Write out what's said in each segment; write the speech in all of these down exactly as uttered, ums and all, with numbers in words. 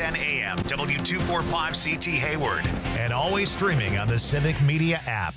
ten a.m. W two forty-five C T Hayward. And always streaming on the Civic Media app.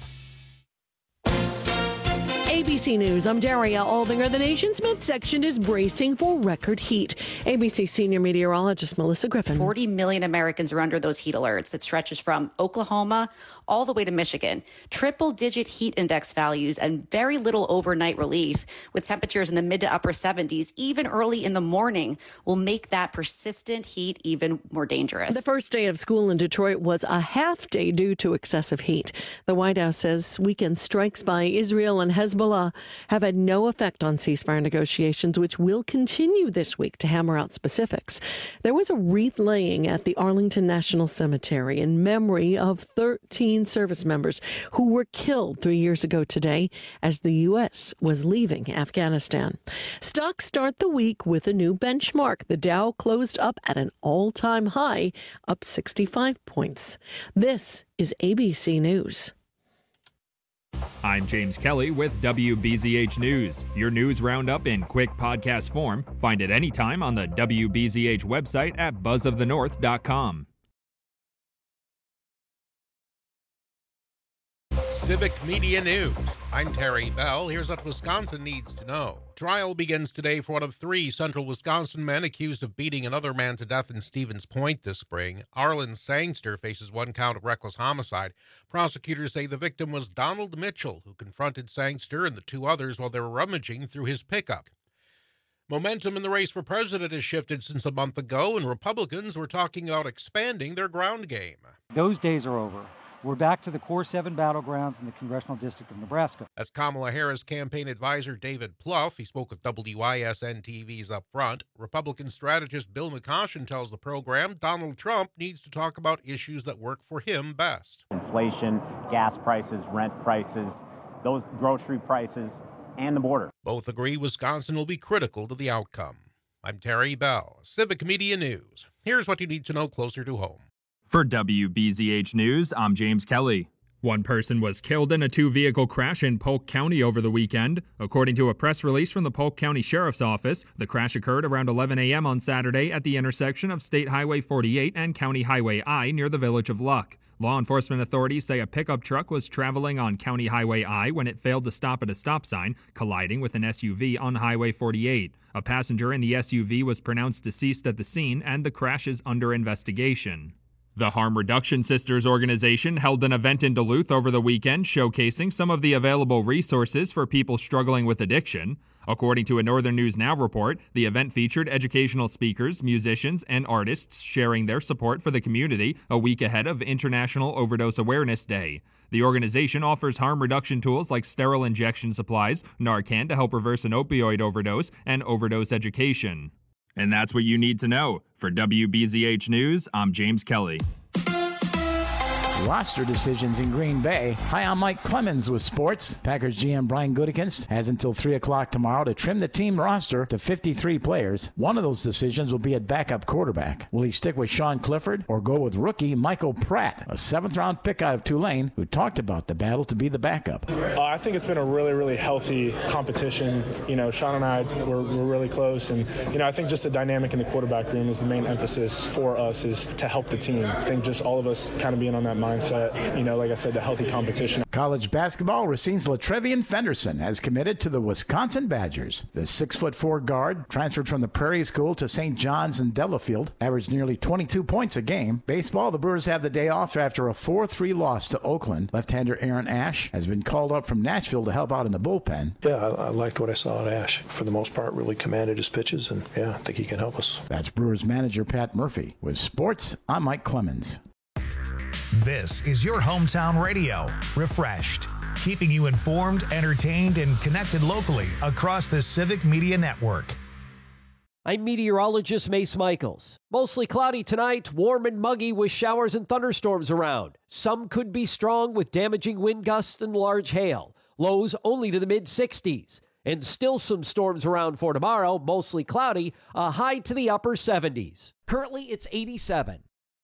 A B C News, I'm Daria Albinger. The nation's midsection is bracing for record heat. A B C senior meteorologist Melissa Griffin. forty million Americans are under those heat alerts. It stretches from Oklahoma all the way to Michigan. Triple-digit heat index values and very little overnight relief, with temperatures in the mid to upper seventies, even early in the morning, will make that persistent heat even more dangerous. The first day of school in Detroit was a half day due to excessive heat. The White House says weekend strikes by Israel and Hezbollah have had no effect on ceasefire negotiations, which will continue this week to hammer out specifics. There was a wreath laying at the Arlington National Cemetery in memory of thirteen service members who were killed three years ago today as the U S was leaving Afghanistan. Stocks start the week with a new benchmark. The Dow closed up at an all-time high, up sixty-five points. This is A B C News. I'm James Kelly with W B Z H News. Your news roundup in quick podcast form. Find it anytime on the W B Z H website at buzz of the north dot com. Civic Media News. I'm Terry Bell. Here's what Wisconsin needs to know. Trial begins today for one of three central Wisconsin men accused of beating another man to death in Stevens Point this spring. Arlen Sangster faces one count of reckless homicide. Prosecutors say the victim was Donald Mitchell, who confronted Sangster and the two others while they were rummaging through his pickup. Momentum in the race for president has shifted since a month ago, and Republicans were talking about expanding their ground game. Those days are over. We're back to the core seven battlegrounds in the Congressional District of Nebraska. That's Kamala Harris campaign advisor David Plouffe. He spoke with W I S N T V's Up Front. Republican strategist Bill McCoshen tells the program Donald Trump needs to talk about issues that work for him best. Inflation, gas prices, rent prices, those grocery prices, and the border. Both agree Wisconsin will be critical to the outcome. I'm Terry Bell, Civic Media News. Here's what you need to know closer to home. For W B Z H News, I'm James Kelly. One person was killed in a two-vehicle crash in Polk County over the weekend. According to a press release from the Polk County Sheriff's Office, the crash occurred around eleven a.m. on Saturday at the intersection of State Highway forty-eight and County Highway I near the village of Luck. Law enforcement authorities say a pickup truck was traveling on County Highway I when it failed to stop at a stop sign, colliding with an S U V on Highway forty-eight. A passenger in the S U V was pronounced deceased at the scene, and the crash is under investigation. The Harm Reduction Sisters organization held an event in Duluth over the weekend showcasing some of the available resources for people struggling with addiction. According to a Northern News Now report, the event featured educational speakers, musicians, and artists sharing their support for the community a week ahead of International Overdose Awareness Day. The organization offers harm reduction tools like sterile injection supplies, Narcan to help reverse an opioid overdose, and overdose education. And that's what you need to know. For W B Z H News, I'm James Kelly. Roster decisions in Green Bay. Hi, I'm Mike Clemens with sports. Packers G M Brian Gutekunst has until three o'clock tomorrow to trim the team roster to fifty-three players. One of those decisions will be at backup quarterback. Will he stick with Sean Clifford or go with rookie Michael Pratt, a seventh-round pick out of Tulane, who talked about the battle to be the backup? Uh, I think it's been a really, really healthy competition. You know, Sean and I were, were really close, and, you know, I think just the dynamic in the quarterback room is the main emphasis for us, is to help the team. I think just all of us kind of being on that mindset, you know, like I said, the healthy competition. College basketball, Racine's LaTrevian Fenderson has committed to the Wisconsin Badgers. The six foot four guard transferred from the Prairie School to Saint John's in Delafield, averaged nearly twenty-two points a game. Baseball, the Brewers have the day off after a four three loss to Oakland. Left-hander Aaron Ashe has been called up from Nashville to help out in the bullpen. Yeah, I, I liked what I saw in Ashe. For the most part, really commanded his pitches, and yeah, I think he can help us. That's Brewers manager Pat Murphy. With sports, I'm Mike Clemens. This is your hometown radio, Refreshed, keeping you informed, entertained, and connected locally across the Civic Media Network. I'm meteorologist Mace Michaels. Mostly cloudy tonight, warm and muggy with showers and thunderstorms around. Some could be strong with damaging wind gusts and large hail. Lows only to the mid sixties. And still some storms around for tomorrow, mostly cloudy, a high to the upper seventies. Currently, it's eighty-seven.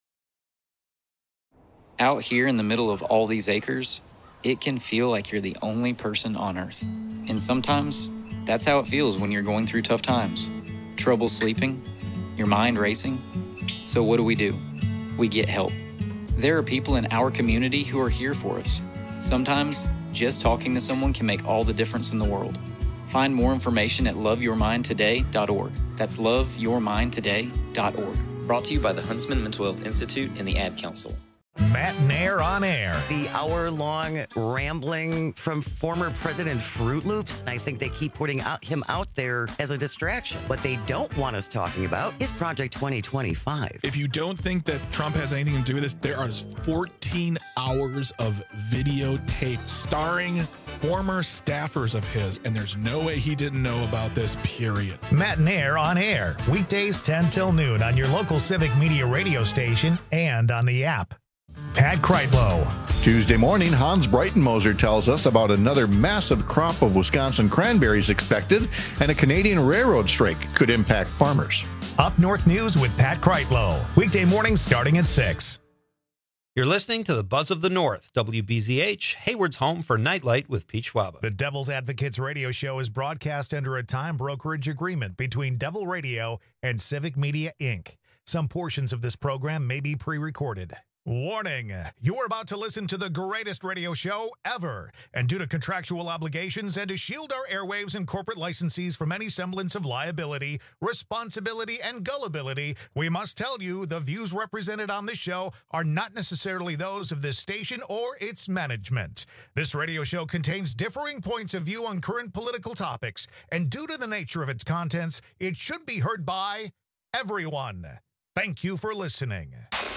Out here in the middle of all these acres, it can feel like you're the only person on Earth. And sometimes, that's how it feels when you're going through tough times. Trouble sleeping, Your mind racing? So what do we do? We get help. There are people in our community who are here for us. Sometimes, just talking to someone can make all the difference in the world. Find more information at love your mind today dot org. That's love your mind today dot org. Brought to you by the Huntsman Mental Health Institute and the Ad Council. Matt Nair on air. The hour-long rambling from former President Fruit Loops. I think they keep putting out, him out there as a distraction. What they don't want us talking about is Project twenty twenty-five. If you don't think that Trump has anything to do with this, there are fourteen hours of videotape starring former staffers of his, and there's no way he didn't know about this, period. Matt Nair on air. Weekdays ten till noon on your local Civic Media radio station and on the app. Pat Kreitlow. Tuesday morning, Hans Breitenmoser tells us about another massive crop of Wisconsin cranberries expected, and a Canadian railroad strike could impact farmers. Up North News with Pat Kreitlow. Weekday mornings starting at six. You're listening to the Buzz of the North, W B Z H, Hayward's home for Nightlight with Pete Schwab. The Devil's Advocates radio show is broadcast under a time brokerage agreement between Devil Radio and Civic Media, Incorporated. Some portions of this program may be pre-recorded. Warning, you're about to listen to the greatest radio show ever, and due to contractual obligations and to shield our airwaves and corporate licensees from any semblance of liability, responsibility, and gullibility, we must tell you the views represented on this show are not necessarily those of this station or its management. This radio show contains differing points of view on current political topics, and due to the nature of its contents, it should be heard by everyone. Thank you for listening.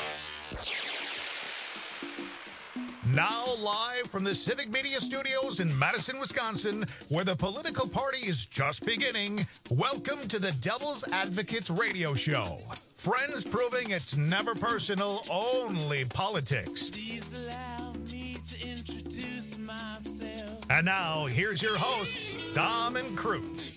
Now live from the Civic Media Studios in Madison, Wisconsin, where the political party is just beginning, welcome to the Devil's Advocates radio show. Friends proving it's never personal, only politics. Please allow me to introduce myself. And now, here's your hosts, Dom and Crute.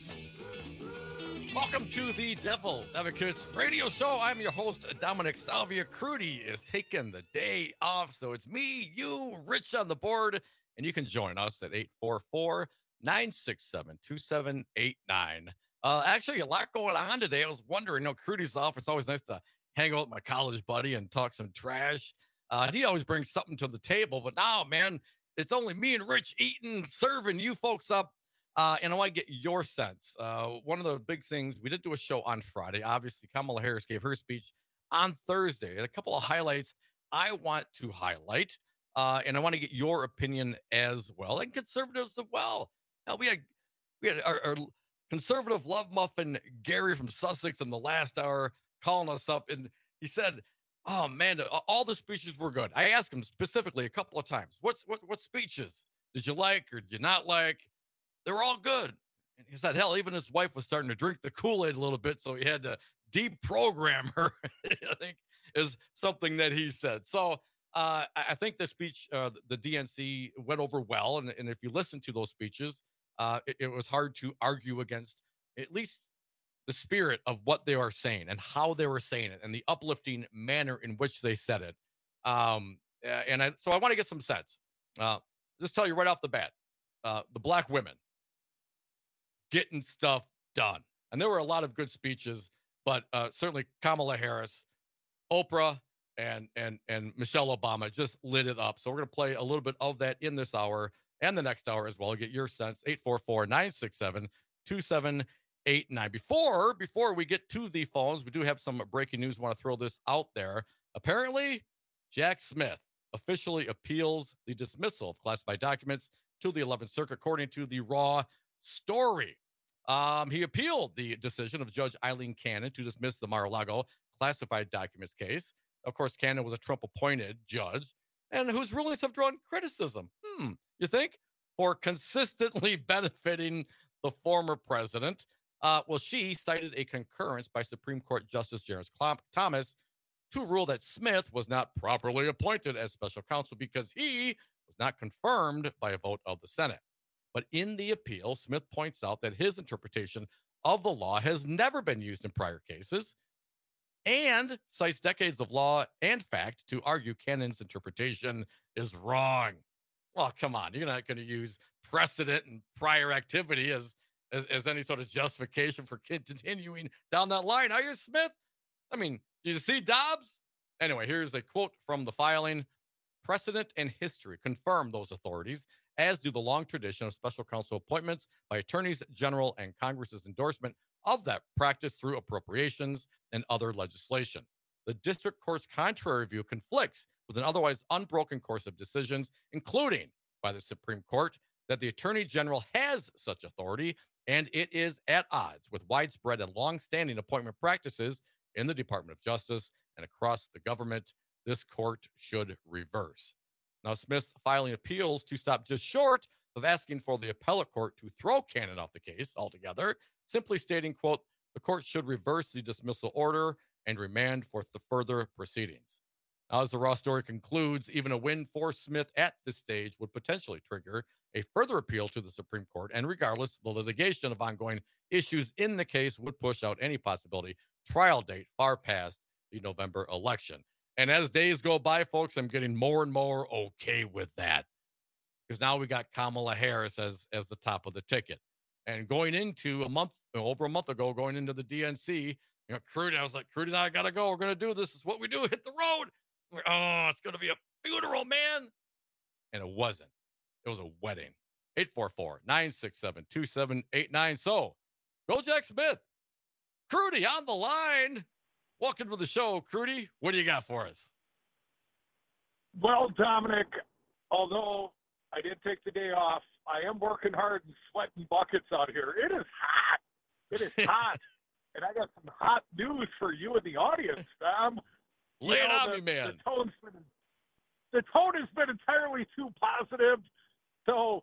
Welcome to the Devil's Advocates radio show. I'm your host, Dominic Salvia. Crudy is taking the day off, so it's me, you, Rich on the board, and you can join us at eight four four, nine six seven, two seven eight nine. Uh, actually, a lot going on today. I was wondering, you know, Crudy's off. It's always nice to hang out with my college buddy and talk some trash. Uh, and he always brings something to the table, but now, man, it's only me and Rich eating, serving you folks up. Uh, and I want to get your sense. Uh, one of the big things, we did do a show on Friday. Obviously, Kamala Harris gave her speech on Thursday. A couple of highlights I want to highlight, uh, and I want to get your opinion as well, and conservatives as well. Now, we had we had our, our conservative love muffin, Gary from Sussex, in the last hour calling us up, and he said, oh, man, all the speeches were good. I asked him specifically a couple of times, what's what what speeches did you like or did you not like? They were all good. And he said, hell, even his wife was starting to drink the Kool-Aid a little bit, so he had to deprogram her, I think, is something that he said. So uh, I think the speech, uh, the D N C went over well. And, and if you listen to those speeches, uh, it, it was hard to argue against at least the spirit of what they are saying and how they were saying it and the uplifting manner in which they said it. Um, and I, so I want to get some sense. Uh, just tell you right off the bat, uh, the black women, getting stuff done. And there were a lot of good speeches, but uh, certainly Kamala Harris, Oprah, and and and Michelle Obama just lit it up. So we're going to play a little bit of that in this hour and the next hour as well. Get your sense, eight four four, nine six seven, two seven eight nine. Before, before we get to the phones, we do have some breaking news. I want to throw this out there. Apparently, Jack Smith officially appeals the dismissal of classified documents to the eleventh Circuit, according to the Raw story. Um, he appealed the decision of Judge Eileen Cannon to dismiss the Mar-a-Lago classified documents case. Of course, Cannon was a Trump-appointed judge, and whose rulings have drawn criticism. Hmm, you think? For consistently benefiting the former president. Uh, well, she cited a concurrence by Supreme Court Justice Clarence Thomas to rule that Smith was not properly appointed as special counsel because he was not confirmed by a vote of the Senate. But in the appeal, Smith points out that his interpretation of the law has never been used in prior cases and cites decades of law and fact to argue Cannon's interpretation is wrong. Well, come on. You're not going to use precedent and prior activity as, as, as any sort of justification for continuing down that line, are you, Smith? I mean, did you see Dobbs? Anyway, here's a quote from the filing. Precedent and history confirm those authorities, as do the long tradition of special counsel appointments by attorneys general and Congress's endorsement of that practice through appropriations and other legislation. The district court's contrary view conflicts with an otherwise unbroken course of decisions, including by the Supreme Court, that the attorney general has such authority, and it is at odds with widespread and long-standing appointment practices in the Department of Justice and across the government. This court should reverse. Now, Smith's filing appeals to stop just short of asking for the appellate court to throw Cannon off the case altogether, simply stating, quote, the court should reverse the dismissal order and remand for the further proceedings. Now, as the Raw story concludes, even a win for Smith at this stage would potentially trigger a further appeal to the Supreme Court, and regardless, the litigation of ongoing issues in the case would push out any possibility trial date far past the November election. And as days go by, folks, I'm getting more and more okay with that, because now we got Kamala Harris as, as the top of the ticket. And going into a month, over a month ago, going into the D N C, you know, Crudy, I was like, Crudy and I got to go. We're going to do this. This is what we do. Hit the road. Like, oh, it's going to be a funeral, man. And it wasn't. It was a wedding. eight four four, nine six seven, two seven eight nine. So, go Jack Smith. Crudy on the line. Welcome to the show, Crudy. What do you got for us? Well, Dominic, although I did take the day off, I am working hard and sweating buckets out here. It is hot. It is hot. And I got some hot news for you and the audience, Dom. Lay it on the, me, man. The tone's been, the tone has been entirely too positive. So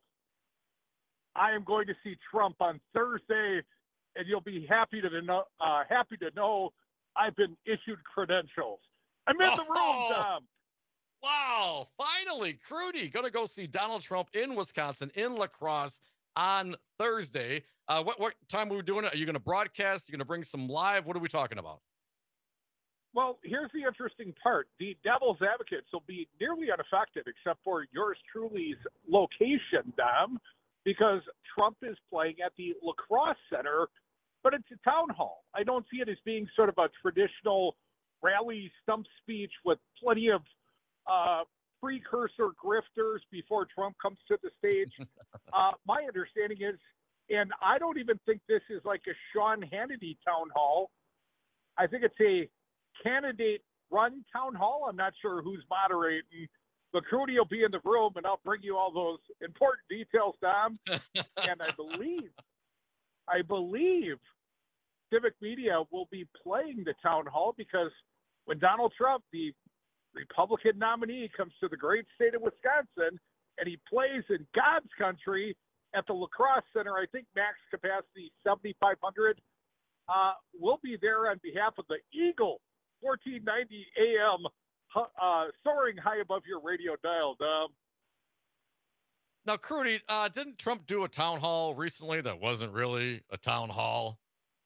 I am going to see Trump on Thursday, and you'll be happy to know, uh, happy to know I've been issued credentials. I'm in the room, Oh, Dom. Wow. Finally, Crudy going to go see Donald Trump in Wisconsin, in La Crosse on Thursday. Uh, what, what time are we doing it? Are you going to broadcast? Are you going to bring some live? What are we talking about? Well, here's the interesting part. The devil's advocates will be nearly unaffected except for yours truly's location, Dom, because Trump is playing at the La Crosse Center, but it's a town hall. I don't see it as being sort of a traditional rally stump speech with plenty of uh, precursor grifters before Trump comes to the stage. uh, my understanding is, and I don't even think this is like a Sean Hannity town hall. I think it's a candidate-run town hall. I'm not sure who's moderating, but Crudy will be in the room, and I'll bring you all those important details, Dom. And I believe, I believe Civic Media will be playing the town hall, because when Donald Trump, the Republican nominee, comes to the great state of Wisconsin and he plays in God's country at the La Crosse Center, I think max capacity seventy-five hundred, uh, we'll be there on behalf of the Eagle fourteen ninety A M, uh, soaring high above your radio dial, Dom. Now, Crudy, uh, didn't Trump do a town hall recently that wasn't really a town hall?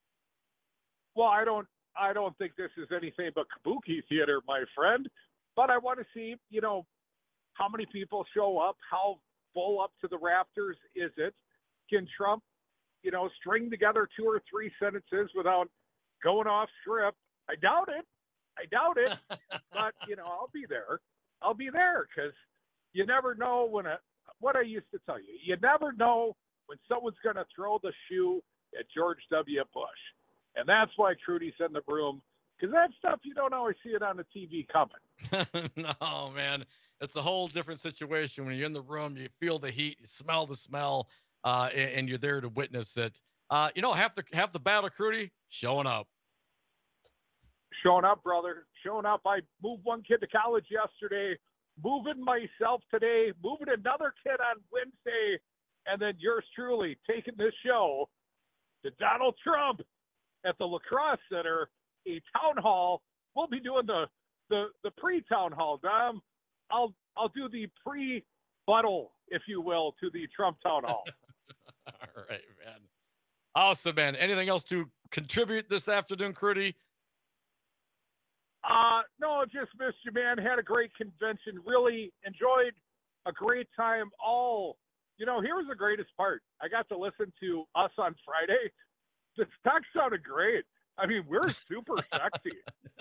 Well, I don't, I don't think this is anything but kabuki theater, my friend. But I want to see, you know, how many people show up, how full up to the rafters is it? Can Trump, you know, string together two or three sentences without going off script? I doubt it. I doubt it. But, you know, I'll be there. I'll be there, because you never know when a, what I used to tell you, you never know when someone's going to throw the shoe at George W. Bush. And that's why Crudy's in the room, because that stuff, you don't always see it on the T V coming. No, man. It's a whole different situation when you're in the room, you feel the heat, you smell the smell, uh, and, and you're there to witness it. Uh, you know, half the, half the battle, Crudy, showing up. Showing up, brother. Showing up. I moved one kid to college yesterday, moving myself today, moving another kid on Wednesday, and then yours truly taking this show to Donald Trump at the La Crosse Center, a town hall. We'll be doing the the, the pre-town hall, Dom. I'll I'll do the pre-buttle, if you will, to the Trump town hall. All right, man. Awesome, man. Anything else to contribute this afternoon, Crudy? Uh, no, just missed you, man. Had a great convention. Really enjoyed a great time. All, you know, here was the greatest part. I got to listen to us on Friday. The talk sounded great. I mean, we're super sexy.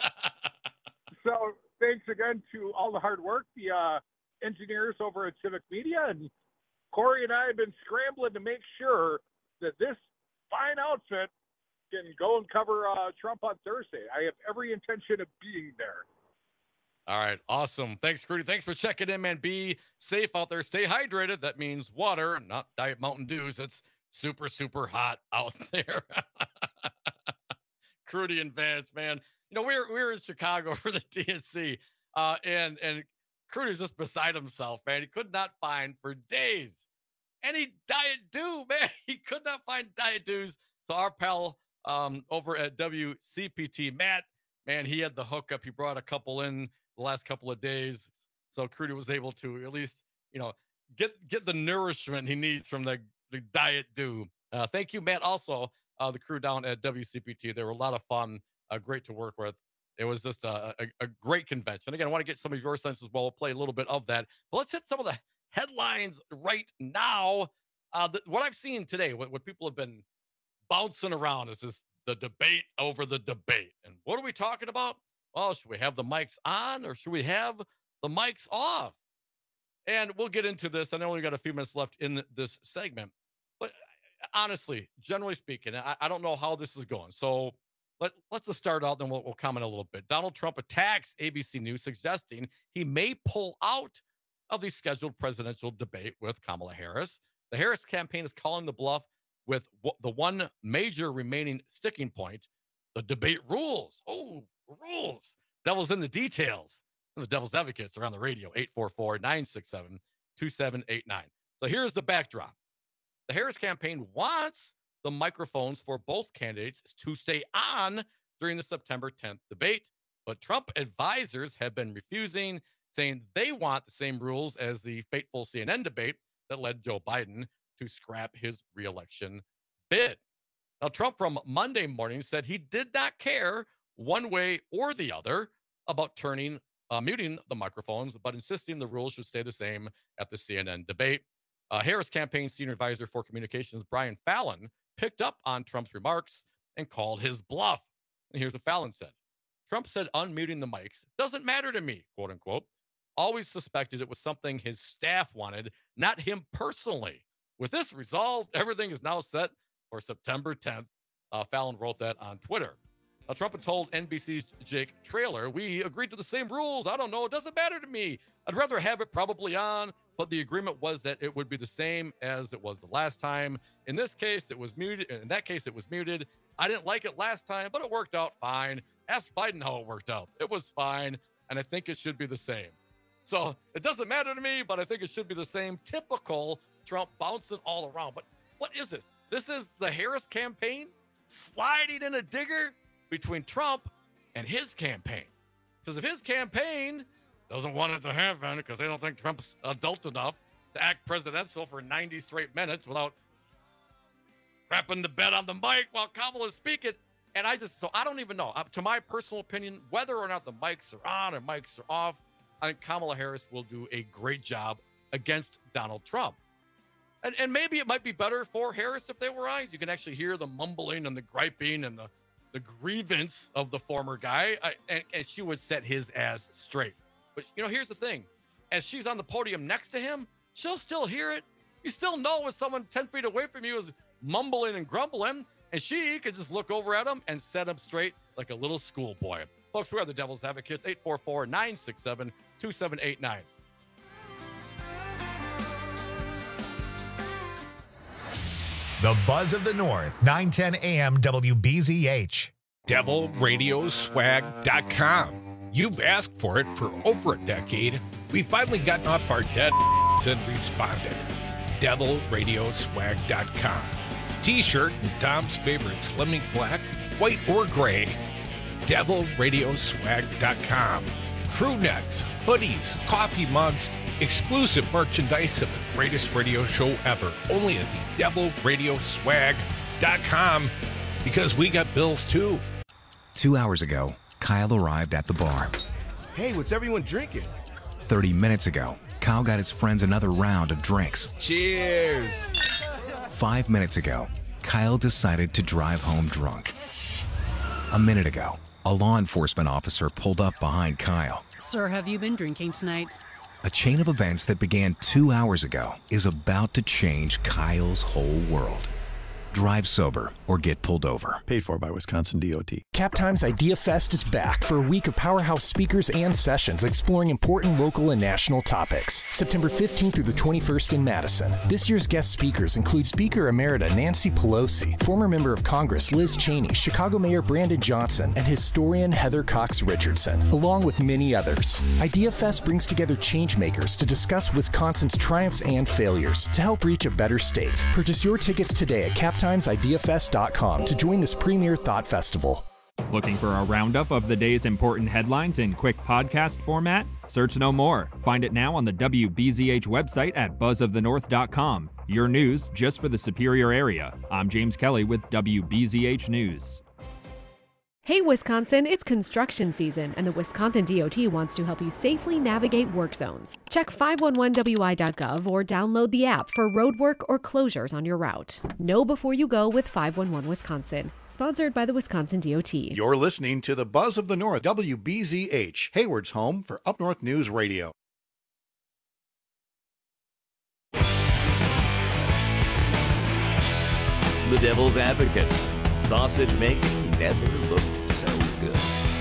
So thanks again to all the hard work, the uh, engineers over at Civic Media, and Corey and I have been scrambling to make sure that this fine outfit can go and cover uh, Trump on Thursday. I have every intention of being there. All right, awesome. Thanks, Crudy. Thanks for checking in, man. Be safe out there. Stay hydrated. That means water, not Diet Mountain Dews. It's super, super hot out there. Crudy and Vance, man. You know, we're we're in Chicago for the D N C, uh, and and Crudy's just beside himself, man. He could not find for days any Diet Dew, man. He could not find Diet Dews. So our pal um, over at W C P T, Matt, man, he had the hookup. He brought a couple in the last couple of days, so Crudy was able to at least, you know, get get the nourishment he needs from the, the Diet Dew. Uh, thank you, Matt. Also, uh, the crew down at W C P T, they were a lot of fun, uh, great to work with. It was just a, a, a great convention. Again, I want to get some of your sense as well. We'll play a little bit of that. But let's hit some of the headlines right now. Uh, the, what I've seen today, what, what people have been bouncing around is this the debate over the debate. And what are we talking about? Well, should we have the mics on or should we have the mics off? And we'll get into this. I know we got a few minutes left in this segment. But honestly, generally speaking, I, I don't know how this is going. So let, let's just start out, then we'll, we'll comment a little bit. Donald Trump attacks A B C News, suggesting he may pull out of the scheduled presidential debate with Kamala Harris. The Harris campaign is calling the bluff with w- the one major remaining sticking point, the debate rules. Oh, rules. Devil's in the details. The Devil's Advocates are on the radio, eight four four, nine six seven, two seven eight nine. So here's the backdrop. The Harris campaign wants the microphones for both candidates to stay on during the September tenth debate, but Trump advisors have been refusing, saying they want the same rules as the fateful C N N debate that led Joe Biden to scrap his reelection bid. Now, Trump from Monday morning said he did not care one way or the other about turning, uh, muting the microphones, but insisting the rules should stay the same at the C N N debate. Uh, Harris campaign senior advisor for communications, Brian Fallon, picked up on Trump's remarks and called his bluff. And here's what Fallon said. Trump said unmuting the mics doesn't matter to me, quote unquote. Always suspected it was something his staff wanted, not him personally. With this resolved, everything is now set for September tenth. Uh, Fallon wrote that on Twitter. Now, Trump had told N B C's Jake Traylor, we agreed to the same rules. I don't know. It doesn't matter to me. I'd rather have it probably on, but the agreement was that it would be the same as it was the last time. In this case, it was muted. In that case, it was muted. I didn't like it last time, but it worked out fine. Ask Biden how it worked out. It was fine, and I think it should be the same. So it doesn't matter to me, but I think it should be the same. Typical Trump bouncing all around. But what is this? This is the Harris campaign sliding in a digger between Trump and his campaign. Because if his campaign doesn't want it to happen because they don't think Trump's adult enough to act presidential for ninety straight minutes without crapping the bed on the mic while Kamala's speaking. And I just, so I don't even know. Uh, to my personal opinion, whether or not the mics are on or mics are off, I think Kamala Harris will do a great job against Donald Trump. And and maybe it might be better for Harris if they were on. You can actually hear the mumbling and the griping and the, the grievance of the former guy, I, and, and she would set his ass straight. But, you know, here's the thing. As she's on the podium next to him, she'll still hear it. You still know when someone ten feet away from you is mumbling and grumbling, and she could just look over at him and set him straight like a little schoolboy. Folks, we are the Devil's Advocates, eight four four, nine six seven, two seven eight nine. The Buzz of the North, nine ten A M W B Z H. devil radio swag dot com. You've asked for it for over a decade. We've finally gotten off our dead and responded. devil radio swag dot com. T-shirt and Dom's favorite slimming black, white, or gray. devil radio swag dot com. Crew necks, hoodies, coffee mugs, exclusive merchandise of the greatest radio show ever. Only at the devil radio swag dot com, because we got bills too. Two hours ago, Kyle arrived at the bar. Hey, what's everyone drinking? thirty minutes ago, Kyle got his friends another round of drinks. Cheers! Five minutes ago, Kyle decided to drive home drunk. A minute ago, a law enforcement officer pulled up behind Kyle. Sir, have you been drinking tonight? A chain of events that began two hours ago is about to change Kyle's whole world. Drive sober or get pulled over. Paid for by Wisconsin D O T. Captime's Idea Fest is back for a week of powerhouse speakers and sessions exploring important local and national topics. September fifteenth through the twenty-first in Madison. This year's guest speakers include Speaker Emerita Nancy Pelosi, former member of Congress Liz Cheney, Chicago Mayor Brandon Johnson, and historian Heather Cox Richardson, along with many others. Idea Fest brings together changemakers to discuss Wisconsin's triumphs and failures to help reach a better state. Purchase your tickets today at captimes idea fest dot com to join this premier thought festival. Looking for a roundup of the day's important headlines in quick podcast format? Search no more. Find it now on the W B Z H website at buzz of the north dot com. Your news just for the Superior area. I'm James Kelly with W B Z H News. Hey Wisconsin, it's construction season, and the Wisconsin D O T wants to help you safely navigate work zones. Check five one one W I dot gov or download the app for roadwork or closures on your route. Know before you go with five one one Wisconsin. Sponsored by the Wisconsin D O T. You're listening to the Buzz of the North, W B Z H, Hayward's home for Up North News Radio. The Devil's Advocates. Sausage making never looked so good.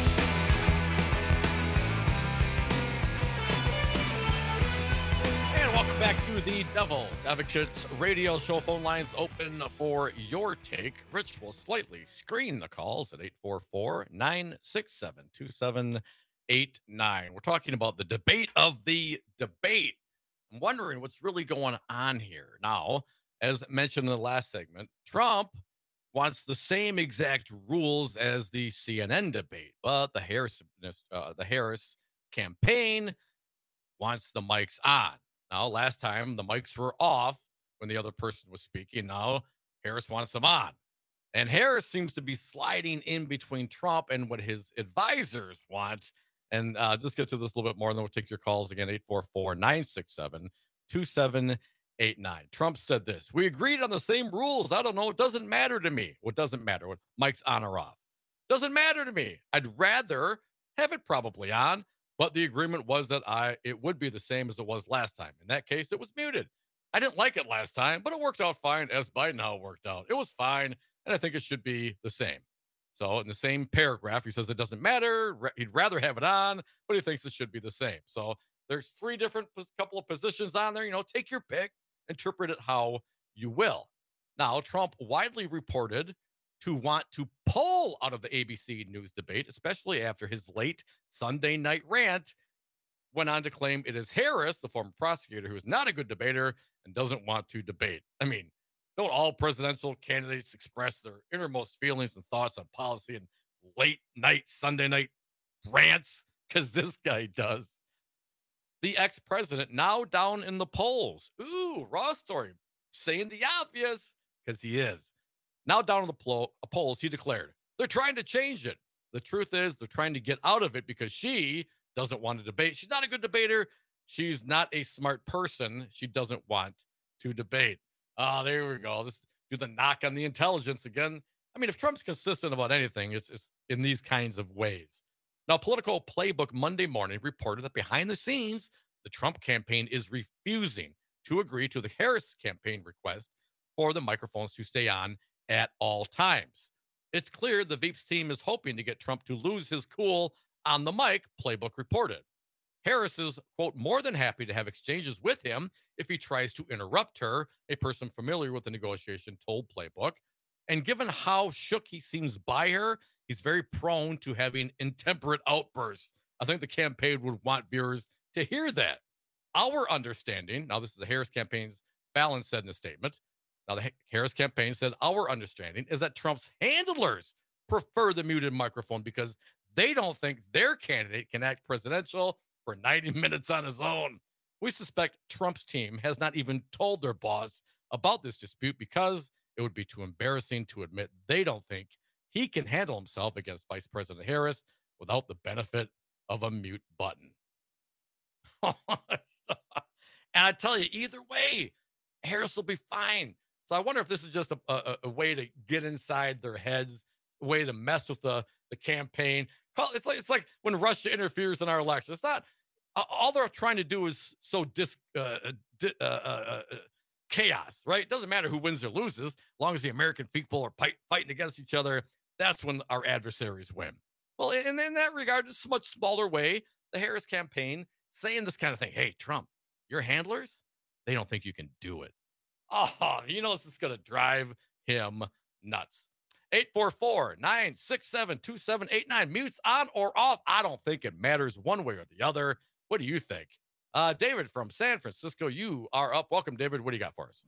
And welcome back to the Devil's Advocates radio show. Phone lines open for your take. Rich will slightly screen the calls at eight four four, nine six seven, two seven eight nine. We're talking about the debate of the debate. I'm wondering what's really going on here. Now, as mentioned in the last segment, Trump wants the same exact rules as the C N N debate, but the Harris, uh, the Harris campaign wants the mics on. Now, last time the mics were off when the other person was speaking. Now, Harris wants them on. And Harris seems to be sliding in between Trump and what his advisors want. And uh, just get to this a little bit more, and then we'll take your calls again, eight four four, nine six seven, two seven eight nine. Trump said this: we agreed on the same rules. I don't know. It doesn't matter to me. What doesn't matter? What mic's on or off? Doesn't matter to me. I'd rather have it probably on, but the agreement was that I it would be the same as it was last time. In that case, it was muted. I didn't like it last time, but it worked out fine as by now it worked out. It was fine, and I think it should be the same. So in the same paragraph, he says it doesn't matter. He'd rather have it on, but he thinks it should be the same. So there's three different couple of positions on there. You know, take your pick. Interpret it how you will. Now, Trump widely reported to want to pull out of the A B C News debate, especially after his late Sunday night rant went on to claim it is Harris, the former prosecutor, who is not a good debater and doesn't want to debate. I mean, don't all presidential candidates express their innermost feelings and thoughts on policy and late night Sunday night rants? Because this guy does. The ex-president now down in the polls. Ooh, raw story. Saying the obvious, because he is. Now down in the plo- polls, he declared, they're trying to change it. The truth is they're trying to get out of it because she doesn't want to debate. She's not a good debater. She's not a smart person. She doesn't want to debate. Oh, there we go. Let's do the knock on the intelligence again. I mean, if Trump's consistent about anything, it's, it's in these kinds of ways. Now, Political Playbook Monday morning reported that behind the scenes, the Trump campaign is refusing to agree to the Harris campaign request for the microphones to stay on at all times. It's clear the Veeps team is hoping to get Trump to lose his cool on the mic, Playbook reported. Harris is, quote, more than happy to have exchanges with him if he tries to interrupt her, a person familiar with the negotiation told Playbook. And given how shook he seems by her, he's very prone to having intemperate outbursts. I think the campaign would want viewers to hear that. Our understanding, now this is the Harris campaign's, Fallon said in a statement, now the Harris campaign said, our understanding is that Trump's handlers prefer the muted microphone because they don't think their candidate can act presidential for ninety minutes on his own. We suspect Trump's team has not even told their boss about this dispute because it would be too embarrassing to admit they don't think he can handle himself against Vice President Harris without the benefit of a mute button. And I tell you, either way, Harris will be fine. So I wonder if this is just a, a, a way to get inside their heads, a way to mess with the the campaign. It's like it's like when Russia interferes in our election. It's not uh, all they're trying to do is sow dis, uh, di, uh, uh, uh, chaos, right? It doesn't matter who wins or loses, as long as the American people are fight, fighting against each other. That's when our adversaries win. Well, in, in that regard, it's a much smaller way. The Harris campaign saying this kind of thing. Hey, Trump, your handlers, they don't think you can do it. Oh, you know, this is going to drive him nuts. eight four four, nine six seven, two seven eight nine. Mutes on or off. I don't think it matters one way or the other. What do you think? Uh, David from San Francisco, you are up. Welcome, David. What do you got for us?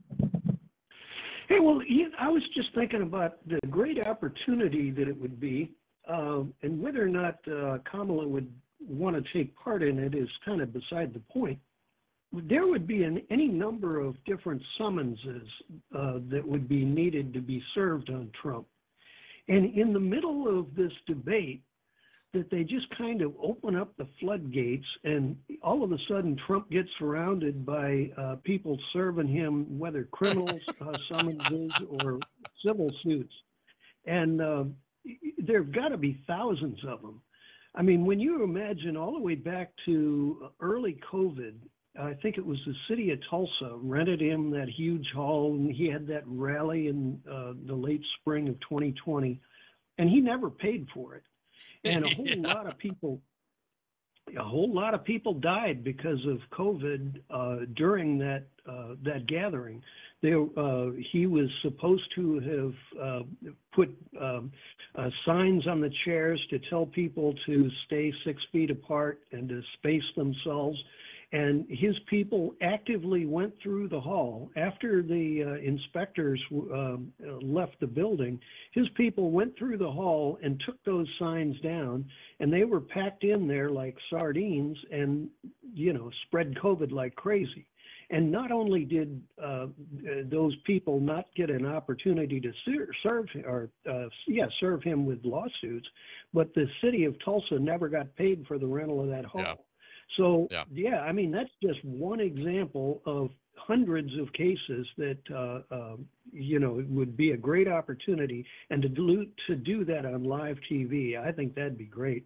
Hey, well, I was just thinking about the great opportunity that it would be, uh, and whether or not uh, Kamala would want to take part in it is kind of beside the point. There would be an, any number of different summonses uh, that would be needed to be served on Trump. And in the middle of this debate, that they just kind of open up the floodgates, and all of a sudden Trump gets surrounded by uh, people serving him, whether criminals uh, summonses or civil suits. And uh, there have got to be thousands of them. I mean, when you imagine all the way back to early COVID, I think it was the city of Tulsa rented him that huge hall, and he had that rally in uh, the late spring of twenty twenty, and he never paid for it. And a whole yeah. lot of people, a whole lot of people died because of COVID uh, during that uh, that gathering. They, uh, he was supposed to have uh, put um, uh, signs on the chairs to tell people to stay six feet apart and to space themselves. And his people actively went through the hall. After the uh, inspectors uh, left the building, his people went through the hall and took those signs down, and they were packed in there like sardines and, you know, spread COVID like crazy. And not only did uh, those people not get an opportunity to serve or uh, yeah serve him with lawsuits, but the city of Tulsa never got paid for the rental of that hall. Yeah. So, yeah. yeah, I mean, that's just one example of hundreds of cases that, uh, uh, you know, it would be a great opportunity. And to do, to do that on live T V, I think that'd be great.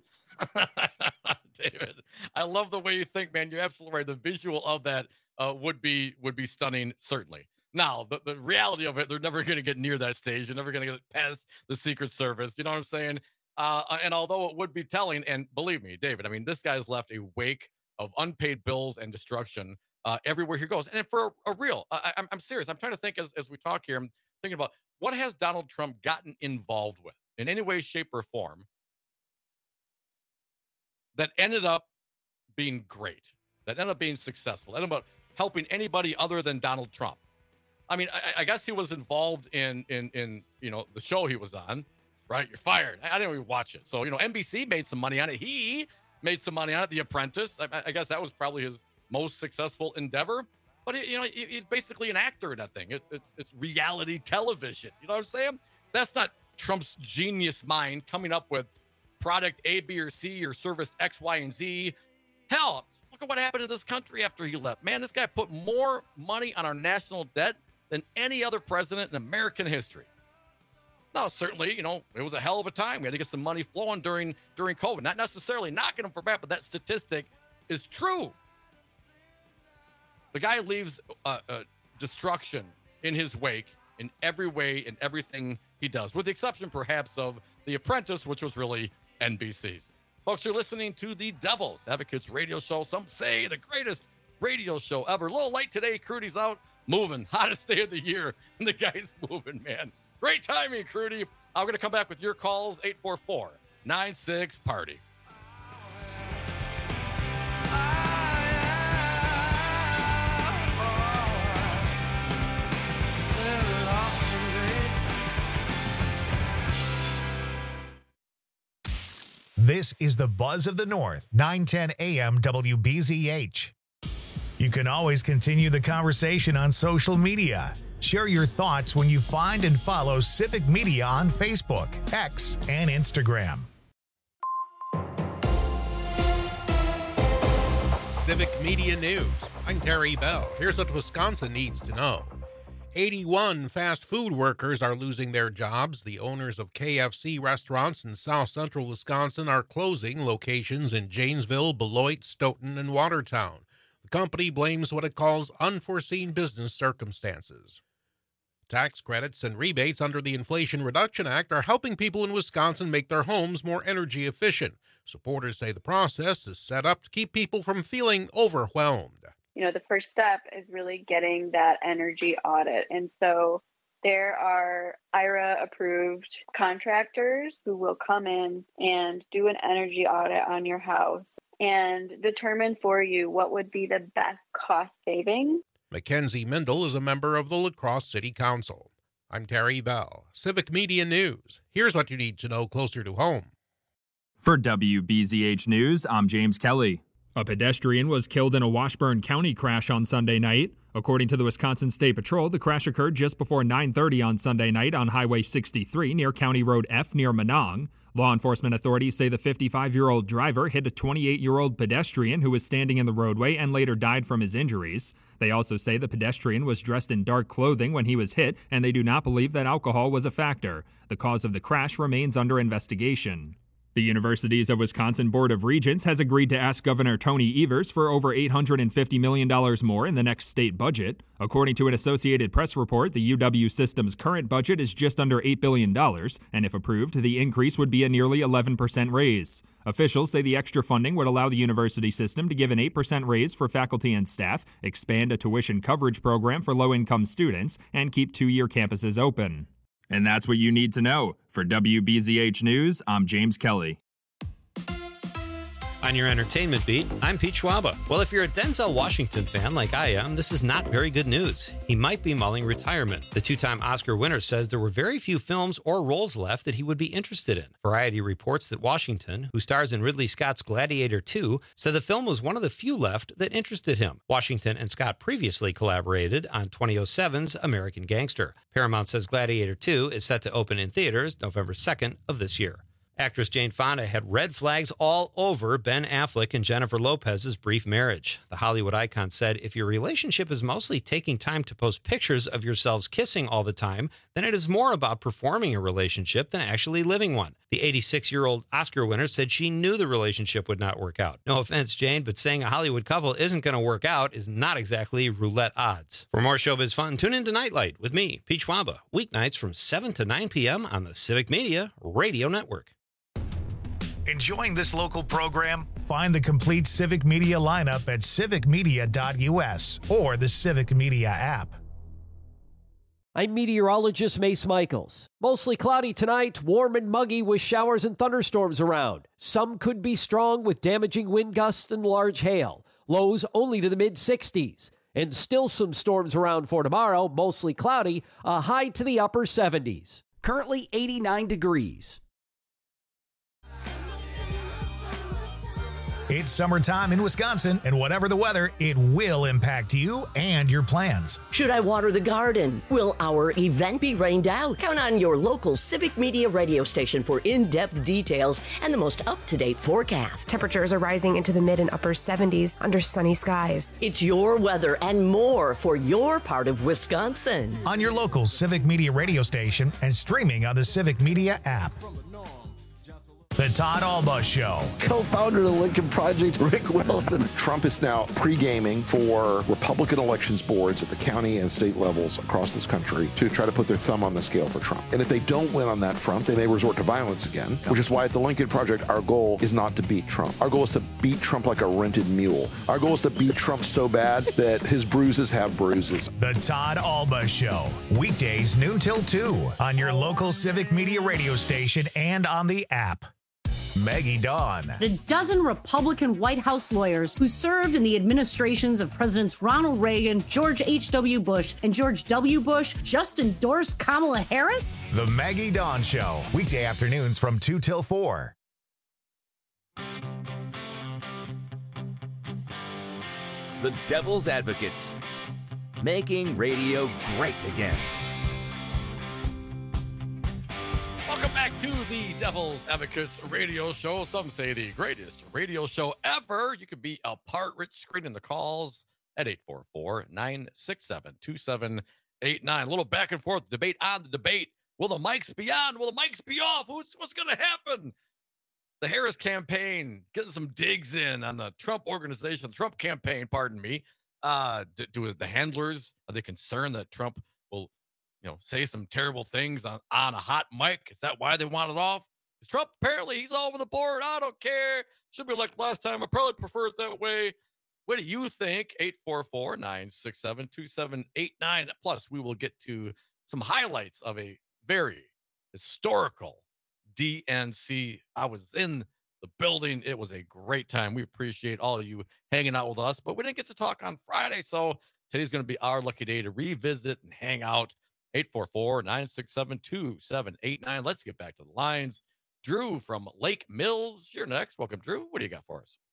David, I love the way you think, man. You're absolutely right. The visual of that uh, would be would be stunning, certainly. Now, the, the reality of it, they're never going to get near that stage. They're never going to get past the Secret Service. You know what I'm saying? Uh, and although it would be telling, and believe me, David, I mean, this guy's left a wake of unpaid bills and destruction uh, everywhere he goes. And for a, a real, I, I'm, I'm serious. I'm trying to think as, as we talk here, I'm thinking about what has Donald Trump gotten involved with in any way, shape, or form that ended up being great, that ended up being successful, that ended up helping anybody other than Donald Trump. I mean, I, I guess he was involved in, in, in, you know, the show he was on. Right, you're fired. I didn't even watch it. So, you know, N B C made some money on it. He made some money on it. The Apprentice. I, I guess that was probably his most successful endeavor. But, you know, he's basically an actor in that thing. It's it's it's reality television. You know what I'm saying? That's not Trump's genius mind coming up with product A, B, or C or service X, Y, and Z. Hell, look at what happened to this country after he left. Man, this guy put more money on our national debt than any other president in American history. Now, certainly, you know, it was a hell of a time. We had to get some money flowing during during COVID. Not necessarily knocking him for bad, but that statistic is true. The guy leaves uh, uh, destruction in his wake in every way, in everything he does, with the exception, perhaps, of The Apprentice, which was really N B C's. Folks, you're listening to the Devil's Advocates radio show. Some say the greatest radio show ever. A little late today. Crudy's out moving. Hottest day of the year. And the guy's moving, man. Great timing, Crudy. I'm going to come back with your calls, eight four four, nine six, party. This is the Buzz of the North, nine ten A M W B Z H. You can always continue the conversation on social media. Share your thoughts when you find and follow Civic Media on Facebook, X, and Instagram. Civic Media News. I'm Terry Bell. Here's what Wisconsin needs to know. eighty-one fast food workers are losing their jobs. The owners of K F C restaurants in south central Wisconsin are closing locations in Janesville, Beloit, Stoughton, and Watertown. The company blames what it calls unforeseen business circumstances. Tax credits and rebates under the Inflation Reduction Act are helping people in Wisconsin make their homes more energy efficient. Supporters say the process is set up to keep people from feeling overwhelmed. You know, the first step is really getting that energy audit. And so there are I R A-approved contractors who will come in and do an energy audit on your house and determine for you what would be the best cost saving. Mackenzie Mindel is a member of the La Crosse City Council. I'm Terry Bell, Civic Media News. Here's what you need to know closer to home. For W B Z H News, I'm James Kelly. A pedestrian was killed in a Washburn County crash on Sunday night. According to the Wisconsin State Patrol, the crash occurred just before nine thirty on Sunday night on Highway sixty-three near County Road F near Menong. Law enforcement authorities say the fifty-five-year-old driver hit a twenty-eight-year-old pedestrian who was standing in the roadway and later died from his injuries. They also say the pedestrian was dressed in dark clothing when he was hit, and they do not believe that alcohol was a factor. The cause of the crash remains under investigation. The Universities of Wisconsin Board of Regents has agreed to ask Governor Tony Evers for over eight hundred fifty million dollars more in the next state budget. According to an Associated Press report, the U W system's current budget is just under eight billion dollars, and if approved, the increase would be a nearly eleven percent raise. Officials say the extra funding would allow the university system to give an eight percent raise for faculty and staff, expand a tuition coverage program for low-income students, and keep two-year campuses open. And that's what you need to know. For W B Z H News, I'm James Kelly. On your entertainment beat, I'm Pete Schwaba. Well, if you're a Denzel Washington fan like I am, this is not very good news. He might be mulling retirement. The two-time Oscar winner says there were very few films or roles left that he would be interested in. Variety reports that Washington, who stars in Ridley Scott's Gladiator two, said the film was one of the few left that interested him. Washington and Scott previously collaborated on twenty oh seven's American Gangster. Paramount says Gladiator two is set to open in theaters November second of this year. Actress Jane Fonda had red flags all over Ben Affleck and Jennifer Lopez's brief marriage. The Hollywood icon said, if your relationship is mostly taking time to post pictures of yourselves kissing all the time, then it is more about performing a relationship than actually living one. The eighty-six-year-old Oscar winner said she knew the relationship would not work out. No offense, Jane, but saying a Hollywood couple isn't going to work out is not exactly roulette odds. For more showbiz fun, tune in to Nightlight with me, Pete Schwaba, weeknights from seven to nine p.m. on the Civic Media Radio Network. Enjoying this local program? Find the complete Civic Media lineup at civic media dot u s or the Civic Media app. I'm meteorologist Mace Michaels. Mostly cloudy tonight, warm and muggy with showers and thunderstorms around. Some could be strong with damaging wind gusts and large hail. Lows only to the mid sixties. And still some storms around for tomorrow, mostly cloudy, a high to the upper seventies. Currently eighty-nine degrees. It's summertime in Wisconsin, and whatever the weather, it will impact you and your plans. Should I water the garden? Will our event be rained out? Count on your local Civic Media radio station for in-depth details and the most up-to-date forecast. Temperatures are rising into the mid and upper seventies under sunny skies. It's your weather and more for your part of Wisconsin. On your local Civic Media radio station and streaming on the Civic Media app. The Todd Alba Show. Co-founder of the Lincoln Project, Rick Wilson. Trump is now pre-gaming for Republican elections boards at the county and state levels across this country to try to put their thumb on the scale for Trump. And if they don't win on that front, they may resort to violence again, which is why at the Lincoln Project, our goal is not to beat Trump. Our goal is to beat Trump like a rented mule. Our goal is to beat Trump so bad that his bruises have bruises. The Todd Alba Show. Weekdays noon till two on your local Civic Media radio station and on the app. Maggie Dawn. A dozen Republican White House lawyers who served in the administrations of Presidents Ronald Reagan, George H W. Bush, and George W. Bush just endorsed Kamala Harris? The Maggie Dawn Show. Weekday afternoons from two till four. The Devil's Advocates. Making radio great again. Welcome back to the Devil's Advocates radio show. Some say the greatest radio show ever. You can be a part. Rich screening the calls at eight four four, nine six seven, two seven eight nine. A little back and forth debate on the debate. Will the mics be on? Will the mics be off? Who's, what's going to happen? The Harris campaign getting some digs in on the Trump organization, the Trump campaign, pardon me. Uh, do, do the handlers, are they concerned that Trump will, you know, say some terrible things on, on a hot mic? Is that why they want it off? Because Trump, apparently, he's all over the board. I don't care. Should be like last time. I probably prefer it that way. What do you think? eight four four, nine six seven, two seven eight nine. Plus, we will get to some highlights of a very historical D N C. I was in the building. It was a great time. We appreciate all of you hanging out with us, but we didn't get to talk on Friday, so today's going to be our lucky day to revisit and hang out. eight four four, nine six seven, two seven eight nine. Let's get back to the lines. Drew from Lake Mills, you're next. Welcome, Drew. What do you got for us?